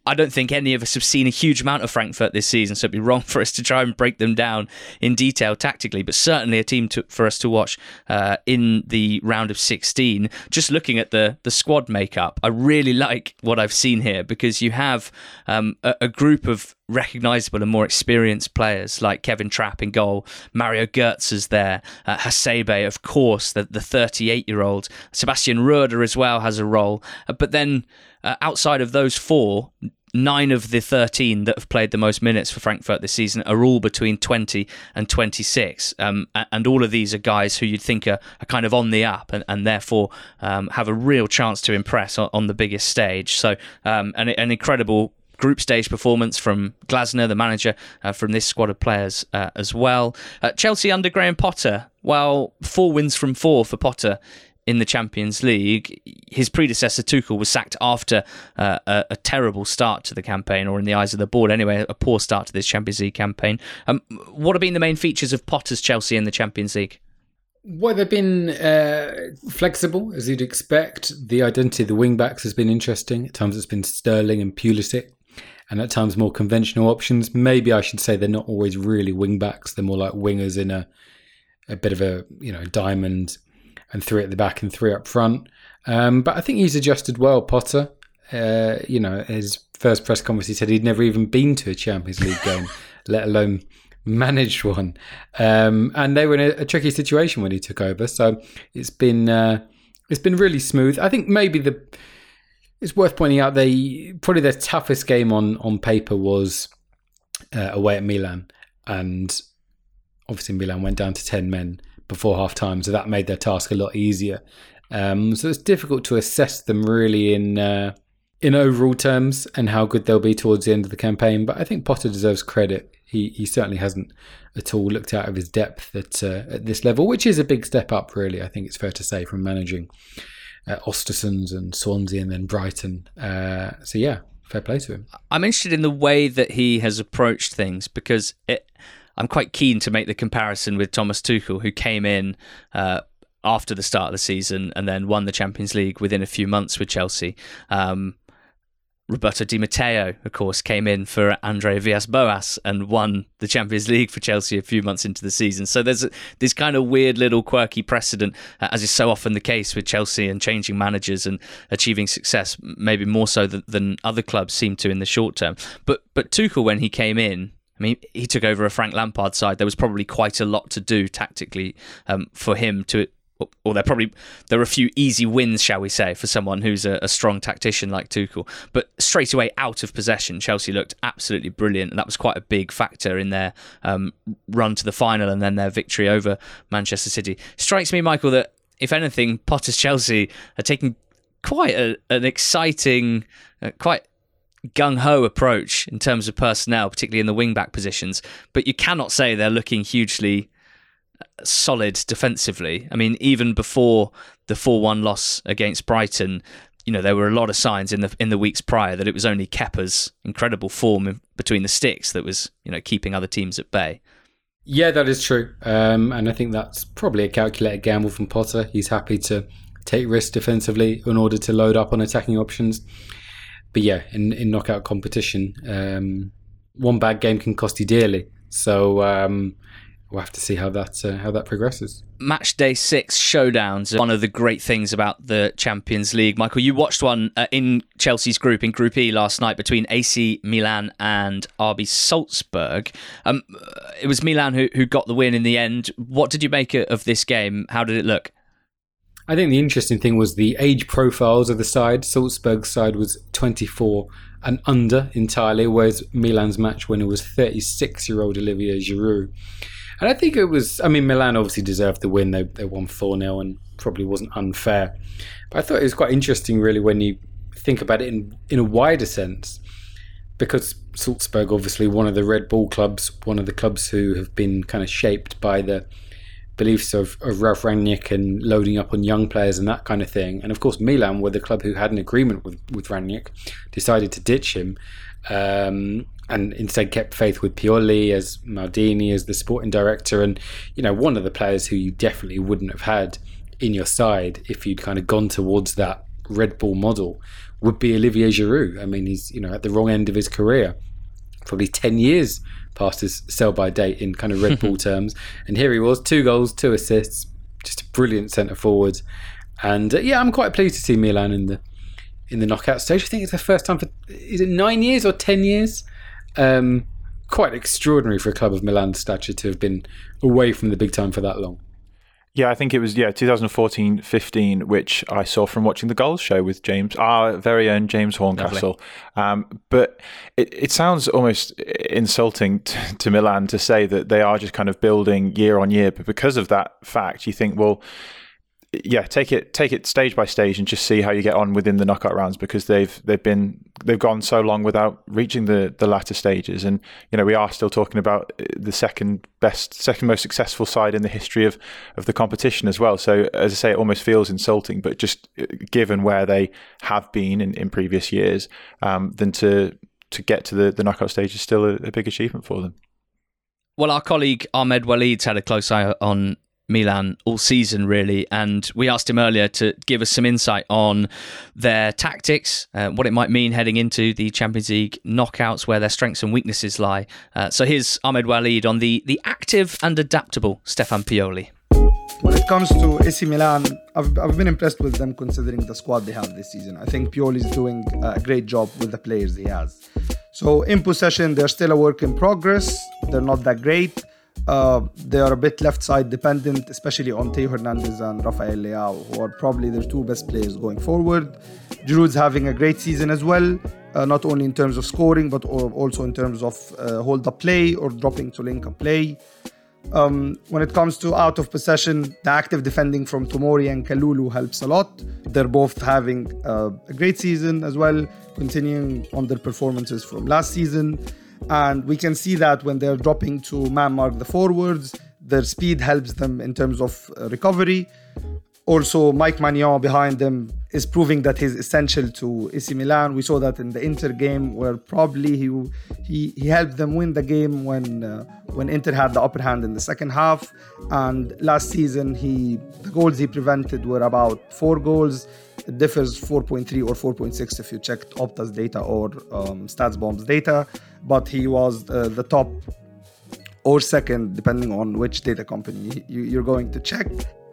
I don't think any of us have seen a huge amount of Frankfurt this season, so it'd be wrong for us to try and break them down in detail tactically, but certainly a team for us to watch in the round of 16. Just looking at the squad makeup, I really like what I've seen here, because you have a group of recognisable and more experienced players like Kevin Trapp in goal, Mario Götze is there, Hasebe, of course, the 38-year-old, Sebastian Roeder as well has a role, but then outside of those four, 9 of the 13 that have played the most minutes for Frankfurt this season are all between 20 and 26. And all of these are guys who you'd think are kind of on the up and therefore have a real chance to impress on the biggest stage. So an incredible group stage performance from Glasner, the manager, from this squad of players as well. Chelsea under Graham Potter, well, 4 wins from 4 for Potter in the Champions League. His predecessor Tuchel was sacked after a terrible start to the campaign, or in the eyes of the board anyway, a poor start to this Champions League campaign. What have been the main features of Potter's Chelsea in the Champions League? Well, they've been flexible, as you'd expect. The identity of the wing-backs has been interesting. At times it's been Sterling and Pulisic, and at times more conventional options. Maybe I should say they're not always really wing-backs. They're more like wingers in a bit of a diamond, and 3 at the back and 3 up front. But I think he's adjusted well, Potter. His first press conference, he said he'd never even been to a Champions League game, let alone managed one. And they were in a tricky situation when he took over. So it's been really smooth. I think maybe it's worth pointing out probably their toughest game on paper was away at Milan. And obviously Milan went down to 10 men before half time, so that made their task a lot easier. So it's difficult to assess them really in overall terms and how good they'll be towards the end of the campaign. But I think Potter deserves credit. He certainly hasn't at all looked out of his depth at this level, which is a big step up, really. I think it's fair to say, from managing Östersunds and Swansea and then Brighton. So yeah, fair play to him. I'm interested in the way that he has approached things, because I'm quite keen to make the comparison with Thomas Tuchel, who came in after the start of the season and then won the Champions League within a few months with Chelsea. Roberto Di Matteo, of course, came in for Andre Villas-Boas and won the Champions League for Chelsea a few months into the season. So there's this kind of weird little quirky precedent, as is so often the case with Chelsea and changing managers and achieving success, maybe more so than other clubs seem to in the short term. But Tuchel, when he came in, I mean, he took over a Frank Lampard side. There was probably quite a lot to do tactically for him to, or there are a few easy wins, shall we say, for someone who's a strong tactician like Tuchel. But straight away out of possession, Chelsea looked absolutely brilliant, and that was quite a big factor in their run to the final and then their victory over Manchester City. Strikes me, Michael, that if anything, Potter's Chelsea are taking quite an exciting, quite gung-ho approach in terms of personnel, particularly in the wing-back positions, but you cannot say they're looking hugely solid defensively. I mean, even before the 4-1 loss against Brighton, there were a lot of signs in the weeks prior that it was only Kepa's incredible form between the sticks that was keeping other teams at bay. Yeah, that is true, and I think that's probably a calculated gamble from Potter. He's happy to take risks defensively in order to load up on attacking options. But yeah, in knockout competition, one bad game can cost you dearly. So we'll have to see how that progresses. Match day 6 showdowns are one of the great things about the Champions League. Michael, you watched one in Chelsea's group, in Group E last night, between AC Milan and RB Salzburg. It was Milan who got the win in the end. What did you make of this game? How did it look? I think the interesting thing was the age profiles of the side. Salzburg's side was 24 and under entirely, whereas Milan's match winner was 36-year-old Olivier Giroud. And I think Milan obviously deserved the win. They won 4-0 and probably wasn't unfair. But I thought it was quite interesting, really, when you think about it in a wider sense, because Salzburg, obviously one of the Red Bull clubs, one of the clubs who have been kind of shaped by the beliefs of Ralf Rangnick and loading up on young players and that kind of thing. And of course, Milan were the club who had an agreement with Rangnick, decided to ditch him, and instead kept faith with Pioli as Maldini as the sporting director, and one of the players who you definitely wouldn't have had in your side if you'd kind of gone towards that Red Bull model would be Olivier Giroud. I mean, he's at the wrong end of his career, probably 10 years past his sell-by date in kind of Red Bull terms, and here he was, 2 goals, 2 assists, just a brilliant centre forward. And I'm quite pleased to see Milan in the knockout stage. I think it's the first time for, is it 9 years or 10 years? Quite extraordinary for a club of Milan's stature to have been away from the big time for that long. Yeah, I think it was 2014-15, which I saw from watching the Goals Show with our very own James Horncastle. But it sounds almost insulting to Milan to say that they are just kind of building year on year. But because of that fact, you think, well, take it stage by stage and just see how you get on within the knockout rounds, because they've gone so long without reaching the latter stages, and we are still talking about the second most successful side in the history of the competition as well. So as I say, it almost feels insulting, but just given where they have been in previous years, then to get to the knockout stage is still a big achievement for them. Well, our colleague Ahmed Waleed's had a close eye on Milan all season, really, and we asked him earlier to give us some insight on their tactics, what it might mean heading into the Champions League knockouts, where their strengths and weaknesses lie. So here's Ahmed Waleed on the active and adaptable Stefan Pioli. When it comes to AC Milan, I've been impressed with them considering the squad they have this season. I think Pioli is doing a great job with the players he has. So in possession, they're still a work in progress. They're not that great. They are a bit left side dependent, especially on Theo Hernandez and Rafael Leao, who are probably their 2 best players going forward. Giroud's having a great season as well, not only in terms of scoring, but also in terms of hold-up play or dropping to link-up play. When it comes to out of possession, the active defending from Tomori and Kalulu helps a lot. They're both having a great season as well, continuing on their performances from last season. And we can see that when they're dropping to man-mark the forwards, their speed helps them in terms of recovery. Also, Mike Maignan behind them is proving that he's essential to AC Milan. We saw that in the Inter game, where probably he helped them win the game when Inter had the upper hand in the second half. And last season, the goals he prevented were about 4 goals. It differs 4.3 or 4.6 if you checked Opta's data or StatsBomb's data. But he was the top or second, depending on which data company you're going to check.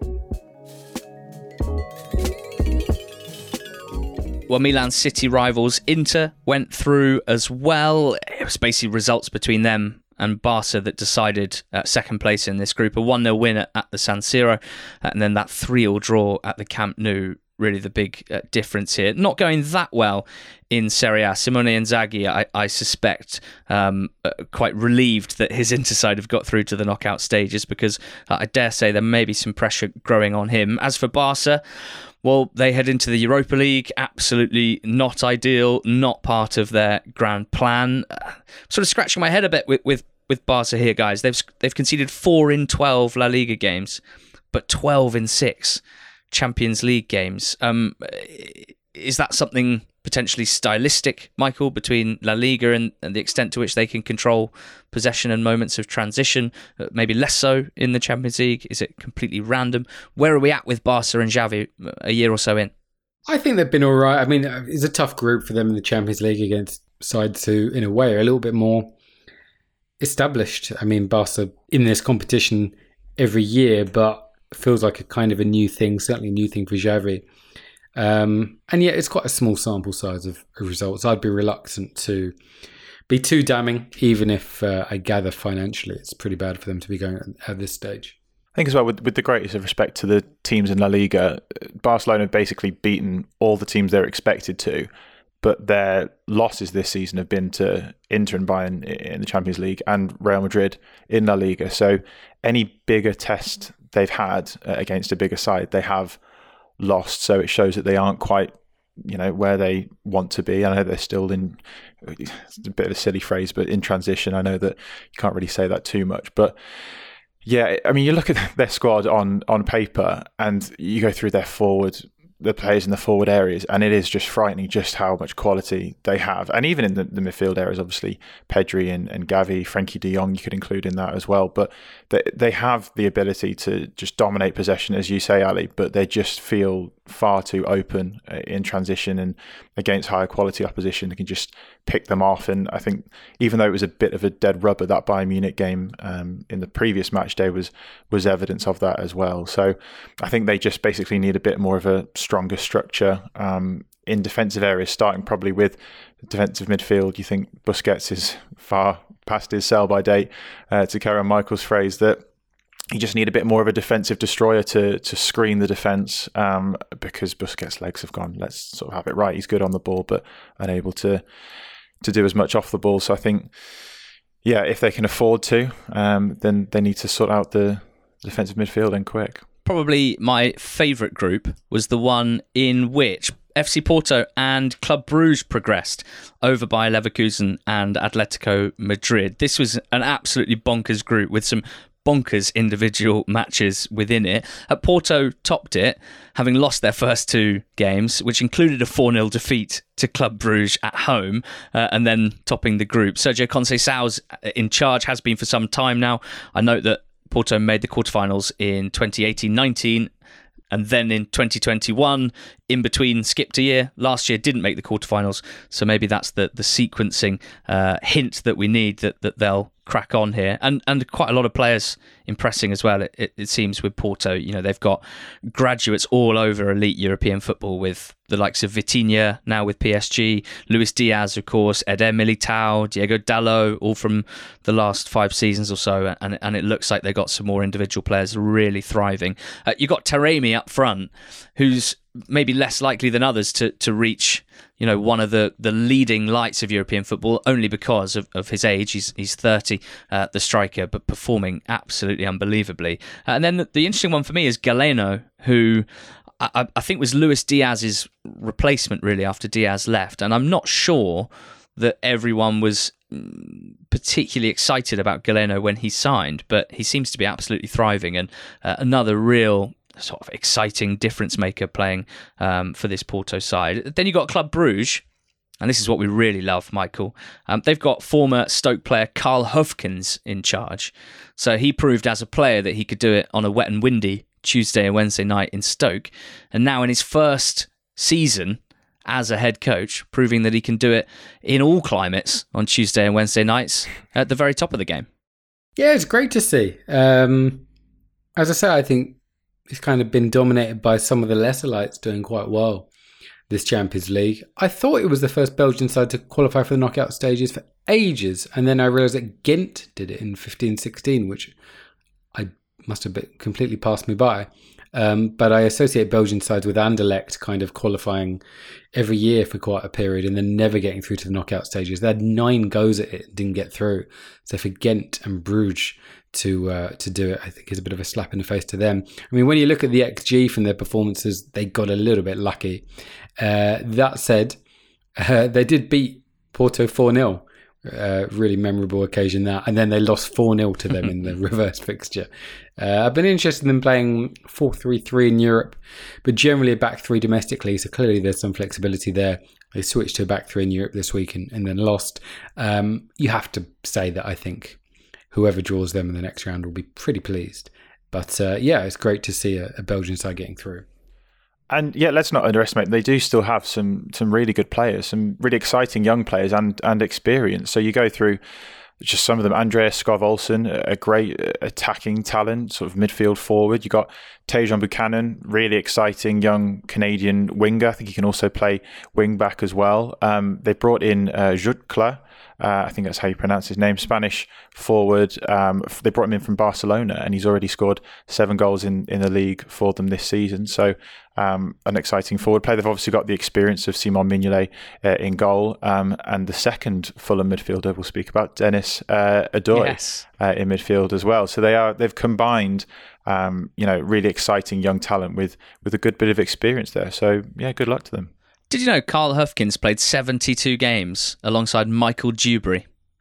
Well, Milan's City rivals Inter went through as well. It was basically results between them and Barca that decided second place in this group. A 1-0 win at the San Siro, and then that 3-3 draw at the Camp Nou. Really the big difference here. Not going that well in Serie A. Simone Inzaghi, I suspect, quite relieved that his Inter side have got through to the knockout stages, because I dare say there may be some pressure growing on him. As for Barca, well, they head into the Europa League. Absolutely not ideal, not part of their grand plan. Sort of scratching my head a bit with Barca here, guys. They've conceded 4 in 12 La Liga games, but 12 in 6 Champions League games. Is that something potentially stylistic, Michael, between La Liga and the extent to which they can control possession and moments of transition? Maybe less so in the Champions League? Is it completely random? Where are we at with Barca and Xavi a year or so in? I think they've been all right. I mean, it's a tough group for them in the Champions League against sides who, in a way, are a little bit more established. I mean, Barca in this competition every year, but feels like a kind of a new thing, certainly a new thing for Xavi. And yet it's quite a small sample size of results. I'd be reluctant to be too damning, even if I gather financially it's pretty bad for them to be going at this stage. I think as well, with the greatest of respect to the teams in La Liga, Barcelona have basically beaten all the teams they're expected to, but their losses this season have been to Inter and Bayern in the Champions League and Real Madrid in La Liga. So any bigger test they've had against a bigger side, they have lost. So it shows that they aren't quite, where they want to be. I know they're still in, it's a bit of a silly phrase, but in transition. I know that you can't really say that too much. But yeah, I mean, you look at their squad on paper and you go through the players in the forward areas, and it is just frightening just how much quality they have. And even in the midfield areas, obviously Pedri and Gavi, Frenkie de Jong you could include in that as well. But they have the ability to just dominate possession, as you say, Ali, but they just feel far too open in transition, and against higher quality opposition, they can just pick them off. And I think even though it was a bit of a dead rubber, that Bayern Munich game in the previous match day was evidence of that as well. So I think they just basically need a bit more of a stronger structure in defensive areas, starting probably with defensive midfield. You think Busquets is far past his sell-by date, to carry on Michael's phrase, that you just need a bit more of a defensive destroyer to screen the defence, because Busquets' legs have gone, let's sort of have it right. He's good on the ball, but unable to do as much off the ball. So I think, yeah, if they can afford to, then they need to sort out the defensive midfield and quick. Probably my favourite group was the one in which FC Porto and Club Brugge progressed over Bayer Leverkusen and Atletico Madrid. This was an absolutely bonkers group with some bonkers individual matches within it. Porto topped it, having lost their first two games, which included a 4-0 defeat to Club Brugge at home, and then topping the group. Sergio Conceição's in charge, has been for some time now. I note that Porto made the quarterfinals in 2018-19, and then in 2021, in between, skipped a year. Last year didn't make the quarterfinals, so maybe that's the sequencing hint that we need, that they'll crack on here, and quite a lot of players impressing as well. It seems with Porto, you know, they've got graduates all over elite European football, with the likes of Vitinha now with PSG, Luis Diaz, of course, Eder Militao, Diego Dalot, all from the last 5 seasons or so, and it looks like they got some more individual players really thriving. You got Taremi up front, who's maybe less likely than others to reach, you know, one of the leading lights of European football, only because of his age. He's 30, the striker, but performing absolutely unbelievably. And then the interesting one for me is Galeno, who I think was Luis Diaz's replacement really after Diaz left. And I'm not sure that everyone was particularly excited about Galeno when he signed, but he seems to be absolutely thriving, and another real sort of exciting difference maker playing for this Porto side. Then you got Club Brugge, and this is what we really love, Michael. They've got former Stoke player Karl Hofkens in charge. So he proved as a player that he could do it on a wet and windy Tuesday and Wednesday night in Stoke. And now in his first season as a head coach, proving that he can do it in all climates on Tuesday and Wednesday nights at the very top of the game. Yeah, it's great to see. As I say, I think it's kind of been dominated by some of the lesser lights doing quite well this Champions League. I thought it was the first Belgian side to qualify for the knockout stages for ages, and then I realised that Ghent did it in 15-16, which I must have been completely passed me by. But I associate Belgian sides with Anderlecht kind of qualifying every year for quite a period and then never getting through to the knockout stages. They had 9 goes at it, didn't get through. So for Ghent and Bruges to do it, I think is a bit of a slap in the face to them. I mean, when you look at the XG from their performances, they got a little bit lucky. That said, they did beat Porto 4-0. Really memorable occasion that, and then they lost 4-0 to them in the reverse fixture. I've been interested in them playing 4-3-3 in Europe, but generally a back three domestically, so clearly there's some flexibility there. They switched to a back three in Europe this week and then lost. You have to say that I think whoever draws them in the next round will be pretty pleased. But yeah, it's great to see a Belgian side getting through. And yeah, let's not underestimate, they do still have some really good players, some really exciting young players and experience. So you go through just some of them. Andreas Skov Olsen, a great attacking talent, sort of midfield forward. You got Tejan Buchanan, really exciting young Canadian winger. I think he can also play wing back as well. They brought in Jutkla. I think that's how you pronounce his name, Spanish forward. They brought him in from Barcelona, and he's already scored 7 goals in the league for them this season. So an exciting forward player. They've obviously got the experience of Simon Mignolet in goal, and the second Fulham midfielder we'll speak about, Dennis Adoy, in midfield as well. So they've combined really exciting young talent with a good bit of experience there. So yeah, good luck to them. Did you know Karl Hofkens played 72 games alongside Michael Dewberry?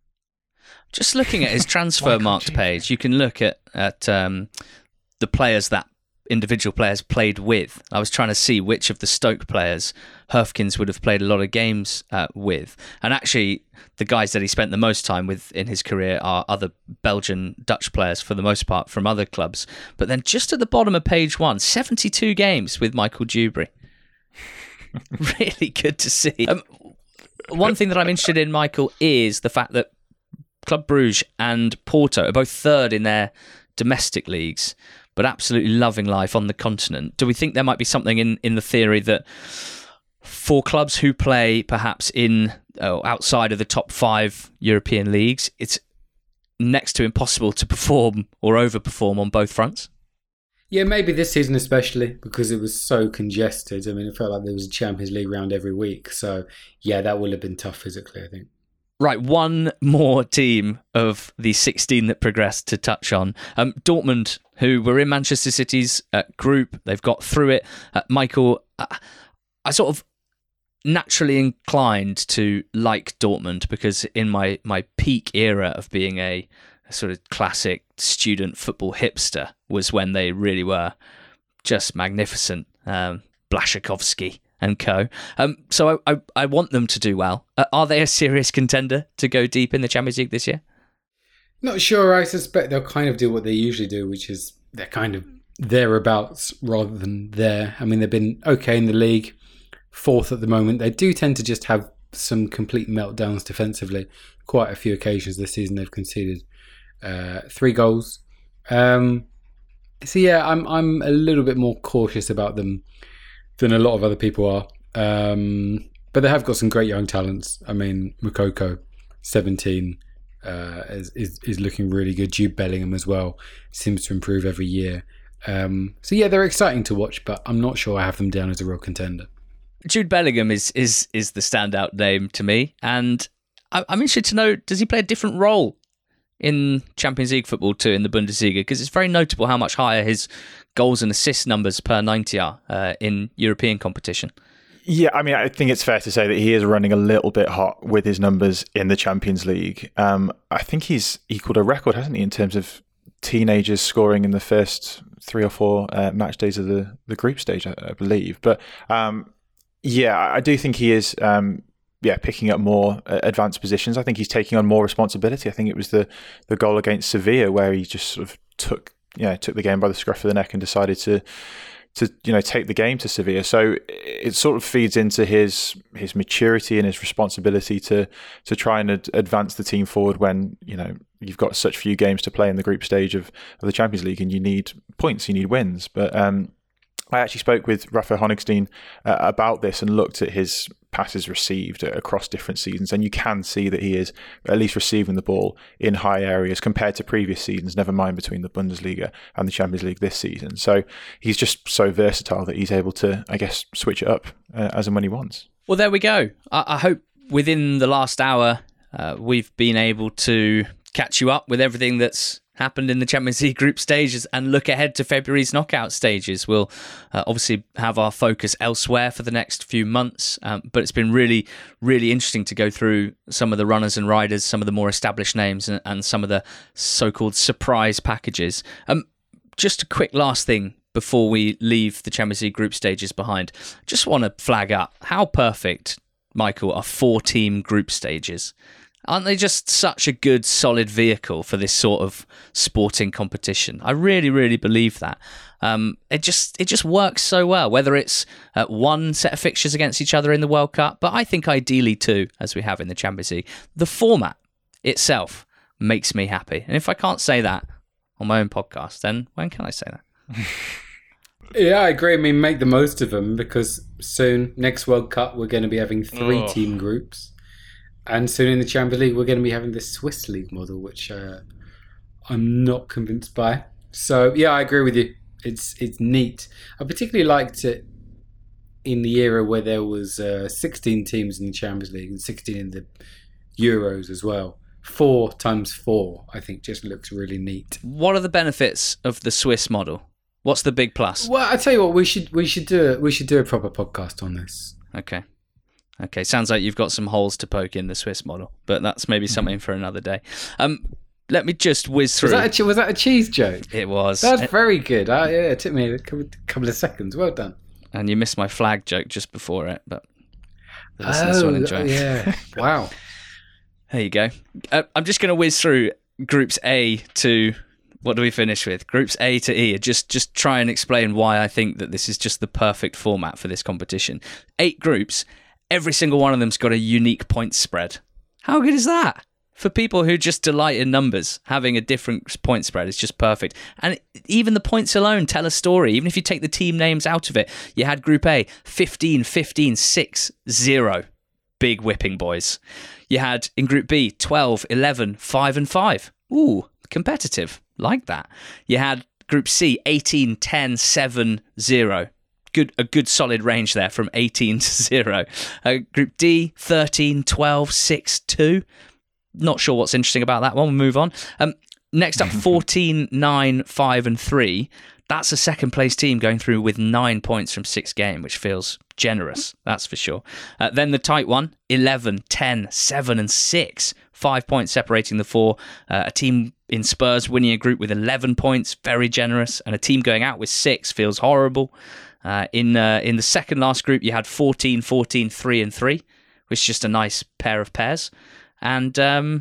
Just looking at his transfer marked page, you can look at the players that individual players played with. I was trying to see which of the Stoke players Herfkens would have played a lot of games with. And actually, the guys that he spent the most time with in his career are other Belgian, Dutch players for the most part from other clubs. But then just at the bottom of page 1, 72 games with Michael Dewberry. Really good to see. One thing that I'm interested in, Michael, is the fact that Club Brugge and Porto are both third in their domestic leagues, but absolutely loving life on the continent. Do we think there might be something in the theory that for clubs who play perhaps in outside of the top 5 European leagues, it's next to impossible to perform or overperform on both fronts? Yeah, maybe this season especially, because it was so congested. I mean, it felt like there was a Champions League round every week. So, yeah, that would have been tough physically, I think. Right, one more team of the 16 that progressed to touch on. Dortmund, who were in Manchester City's group. They've got through it. Michael, I sort of naturally inclined to like Dortmund because in my peak era of being a sort of classic student football hipster was when they really were just magnificent. Blaszczykowski and co. So I want them to do well. Are they a serious contender to go deep in the Champions League this year? Not sure. I suspect they'll kind of do what they usually do, which is they're kind of thereabouts rather than there. I mean, they've been okay in the league, 4th at the moment. They do tend to just have some complete meltdowns defensively. Quite a few occasions this season they've conceded 3 goals. So yeah, I'm a little bit more cautious about them than a lot of other people are. But they have got some great young talents. I mean, Moukoko, 17, is looking really good. Jude Bellingham as well seems to improve every year. So yeah, they're exciting to watch, but I'm not sure I have them down as a real contender. Jude Bellingham is the standout name to me, and I'm interested to know, does he play a different role in Champions League football too in the Bundesliga? Because it's very notable how much higher his goals and assist numbers per 90 are in European competition. Yeah, I mean, I think it's fair to say that he is running a little bit hot with his numbers in the Champions League. I think he's equalled a record, hasn't he, in terms of teenagers scoring in the first 3 or 4 match days of the group stage, I believe. But yeah, I do think he is picking up more advanced positions. I think he's taking on more responsibility. I think it was the goal against Sevilla where he just sort of took the game by the scruff of the neck and decided to take the game to Sevilla. So it sort of feeds into his maturity and his responsibility to try and advance the team forward when you've got such few games to play in the group stage of the Champions League, and you need points, you need wins. But I actually spoke with Rafa Honigstein about this and looked at his passes received across different seasons, and you can see that he is at least receiving the ball in high areas compared to previous seasons, never mind between the Bundesliga and the Champions League this season. So he's just so versatile that he's able to, I guess, switch it up as and when he wants. Well, there we go. I hope within the last hour we've been able to catch you up with everything that's happened in the Champions League group stages and look ahead to February's knockout stages. We'll obviously have our focus elsewhere for the next few months, but it's been really, really interesting to go through some of the runners and riders, some of the more established names, and some of the so-called surprise packages. Just a quick last thing before we leave the Champions League group stages behind. Just want to flag up how perfect, Michael, are 4-team group stages. Aren't they just such a good, solid vehicle for this sort of sporting competition? I really, really believe that. It just works so well, whether it's one set of fixtures against each other in the World Cup, but I think ideally 2, as we have in the Champions League. The format itself makes me happy. And if I can't say that on my own podcast, then when can I say that? Yeah, I agree. I mean, make the most of them, because soon, next World Cup, we're going to be having 3-team groups. And soon in the Champions League, we're going to be having this Swiss League model, which I'm not convinced by. So, yeah, I agree with you. It's neat. I particularly liked it in the era where there was 16 teams in the Champions League and 16 in the Euros as well. 4 times 4, I think, just looks really neat. What are the benefits of the Swiss model? What's the big plus? Well, I tell you what, we should do a proper podcast on this. Okay, sounds like you've got some holes to poke in the Swiss model, but that's maybe something for another day. let me just whiz through. Was that a cheese joke? It was. That's very good. It took me a couple of seconds. Well done. And you missed my flag joke just before it, but the listeners will enjoy it. Yeah. Wow. There you go. I'm just going to whiz through groups A to... What do we finish with? Groups A to E. Just try and explain why I think that this is just the perfect format for this competition. 8 groups. Every single one of them's got a unique point spread. How good is that? For people who just delight in numbers, having a different point spread is just perfect. And even the points alone tell a story. Even if you take the team names out of it, you had Group A, 15, 15, 6, 0. Big whipping, boys. You had in Group B, 12, 11, 5 and 5. Ooh, competitive. Like that. You had Group C, 18, 10, 7, 0. A good solid range there from 18 to 0. Group D, 13, 12, 6, 2. Not sure what's interesting about that one. We'll move on. Next up, 14, 9, 5 and 3. That's a second place team going through with 9 points from 6 games, which feels generous, that's for sure. Then the tight one, 11, 10, 7 and 6. 5 points separating the 4. A team in Spurs winning a group with 11 points, very generous. And a team going out with 6 feels horrible. In the second last group, you had 14, 14, 3 and 3, which is just a nice pair of pairs. And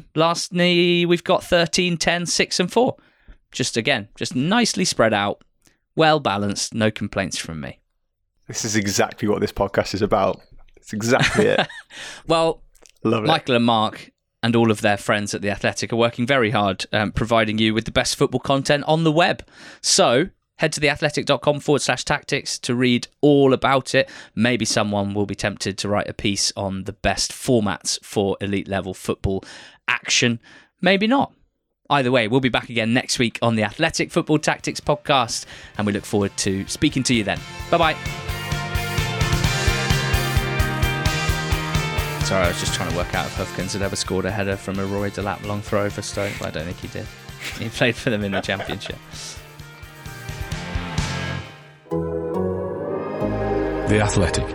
lastly, we've got 13, 10, 6 and 4. Just nicely spread out, well balanced, no complaints from me. This is exactly what this podcast is about. It's exactly it. Well, love it. Michael and Mark and all of their friends at The Athletic are working very hard providing you with the best football content on the web. So head to theathletic.com/tactics to read all about it. Maybe someone will be tempted to write a piece on the best formats for elite level football action. Maybe not. Either way, we'll be back again next week on the Athletic Football Tactics podcast, and we look forward to speaking to you then. Bye-bye. Sorry, I was just trying to work out if Hufkens had ever scored a header from a Roy Delap long throw for Stoke, but I don't think he did. He played for them in the Championship. The Athletic.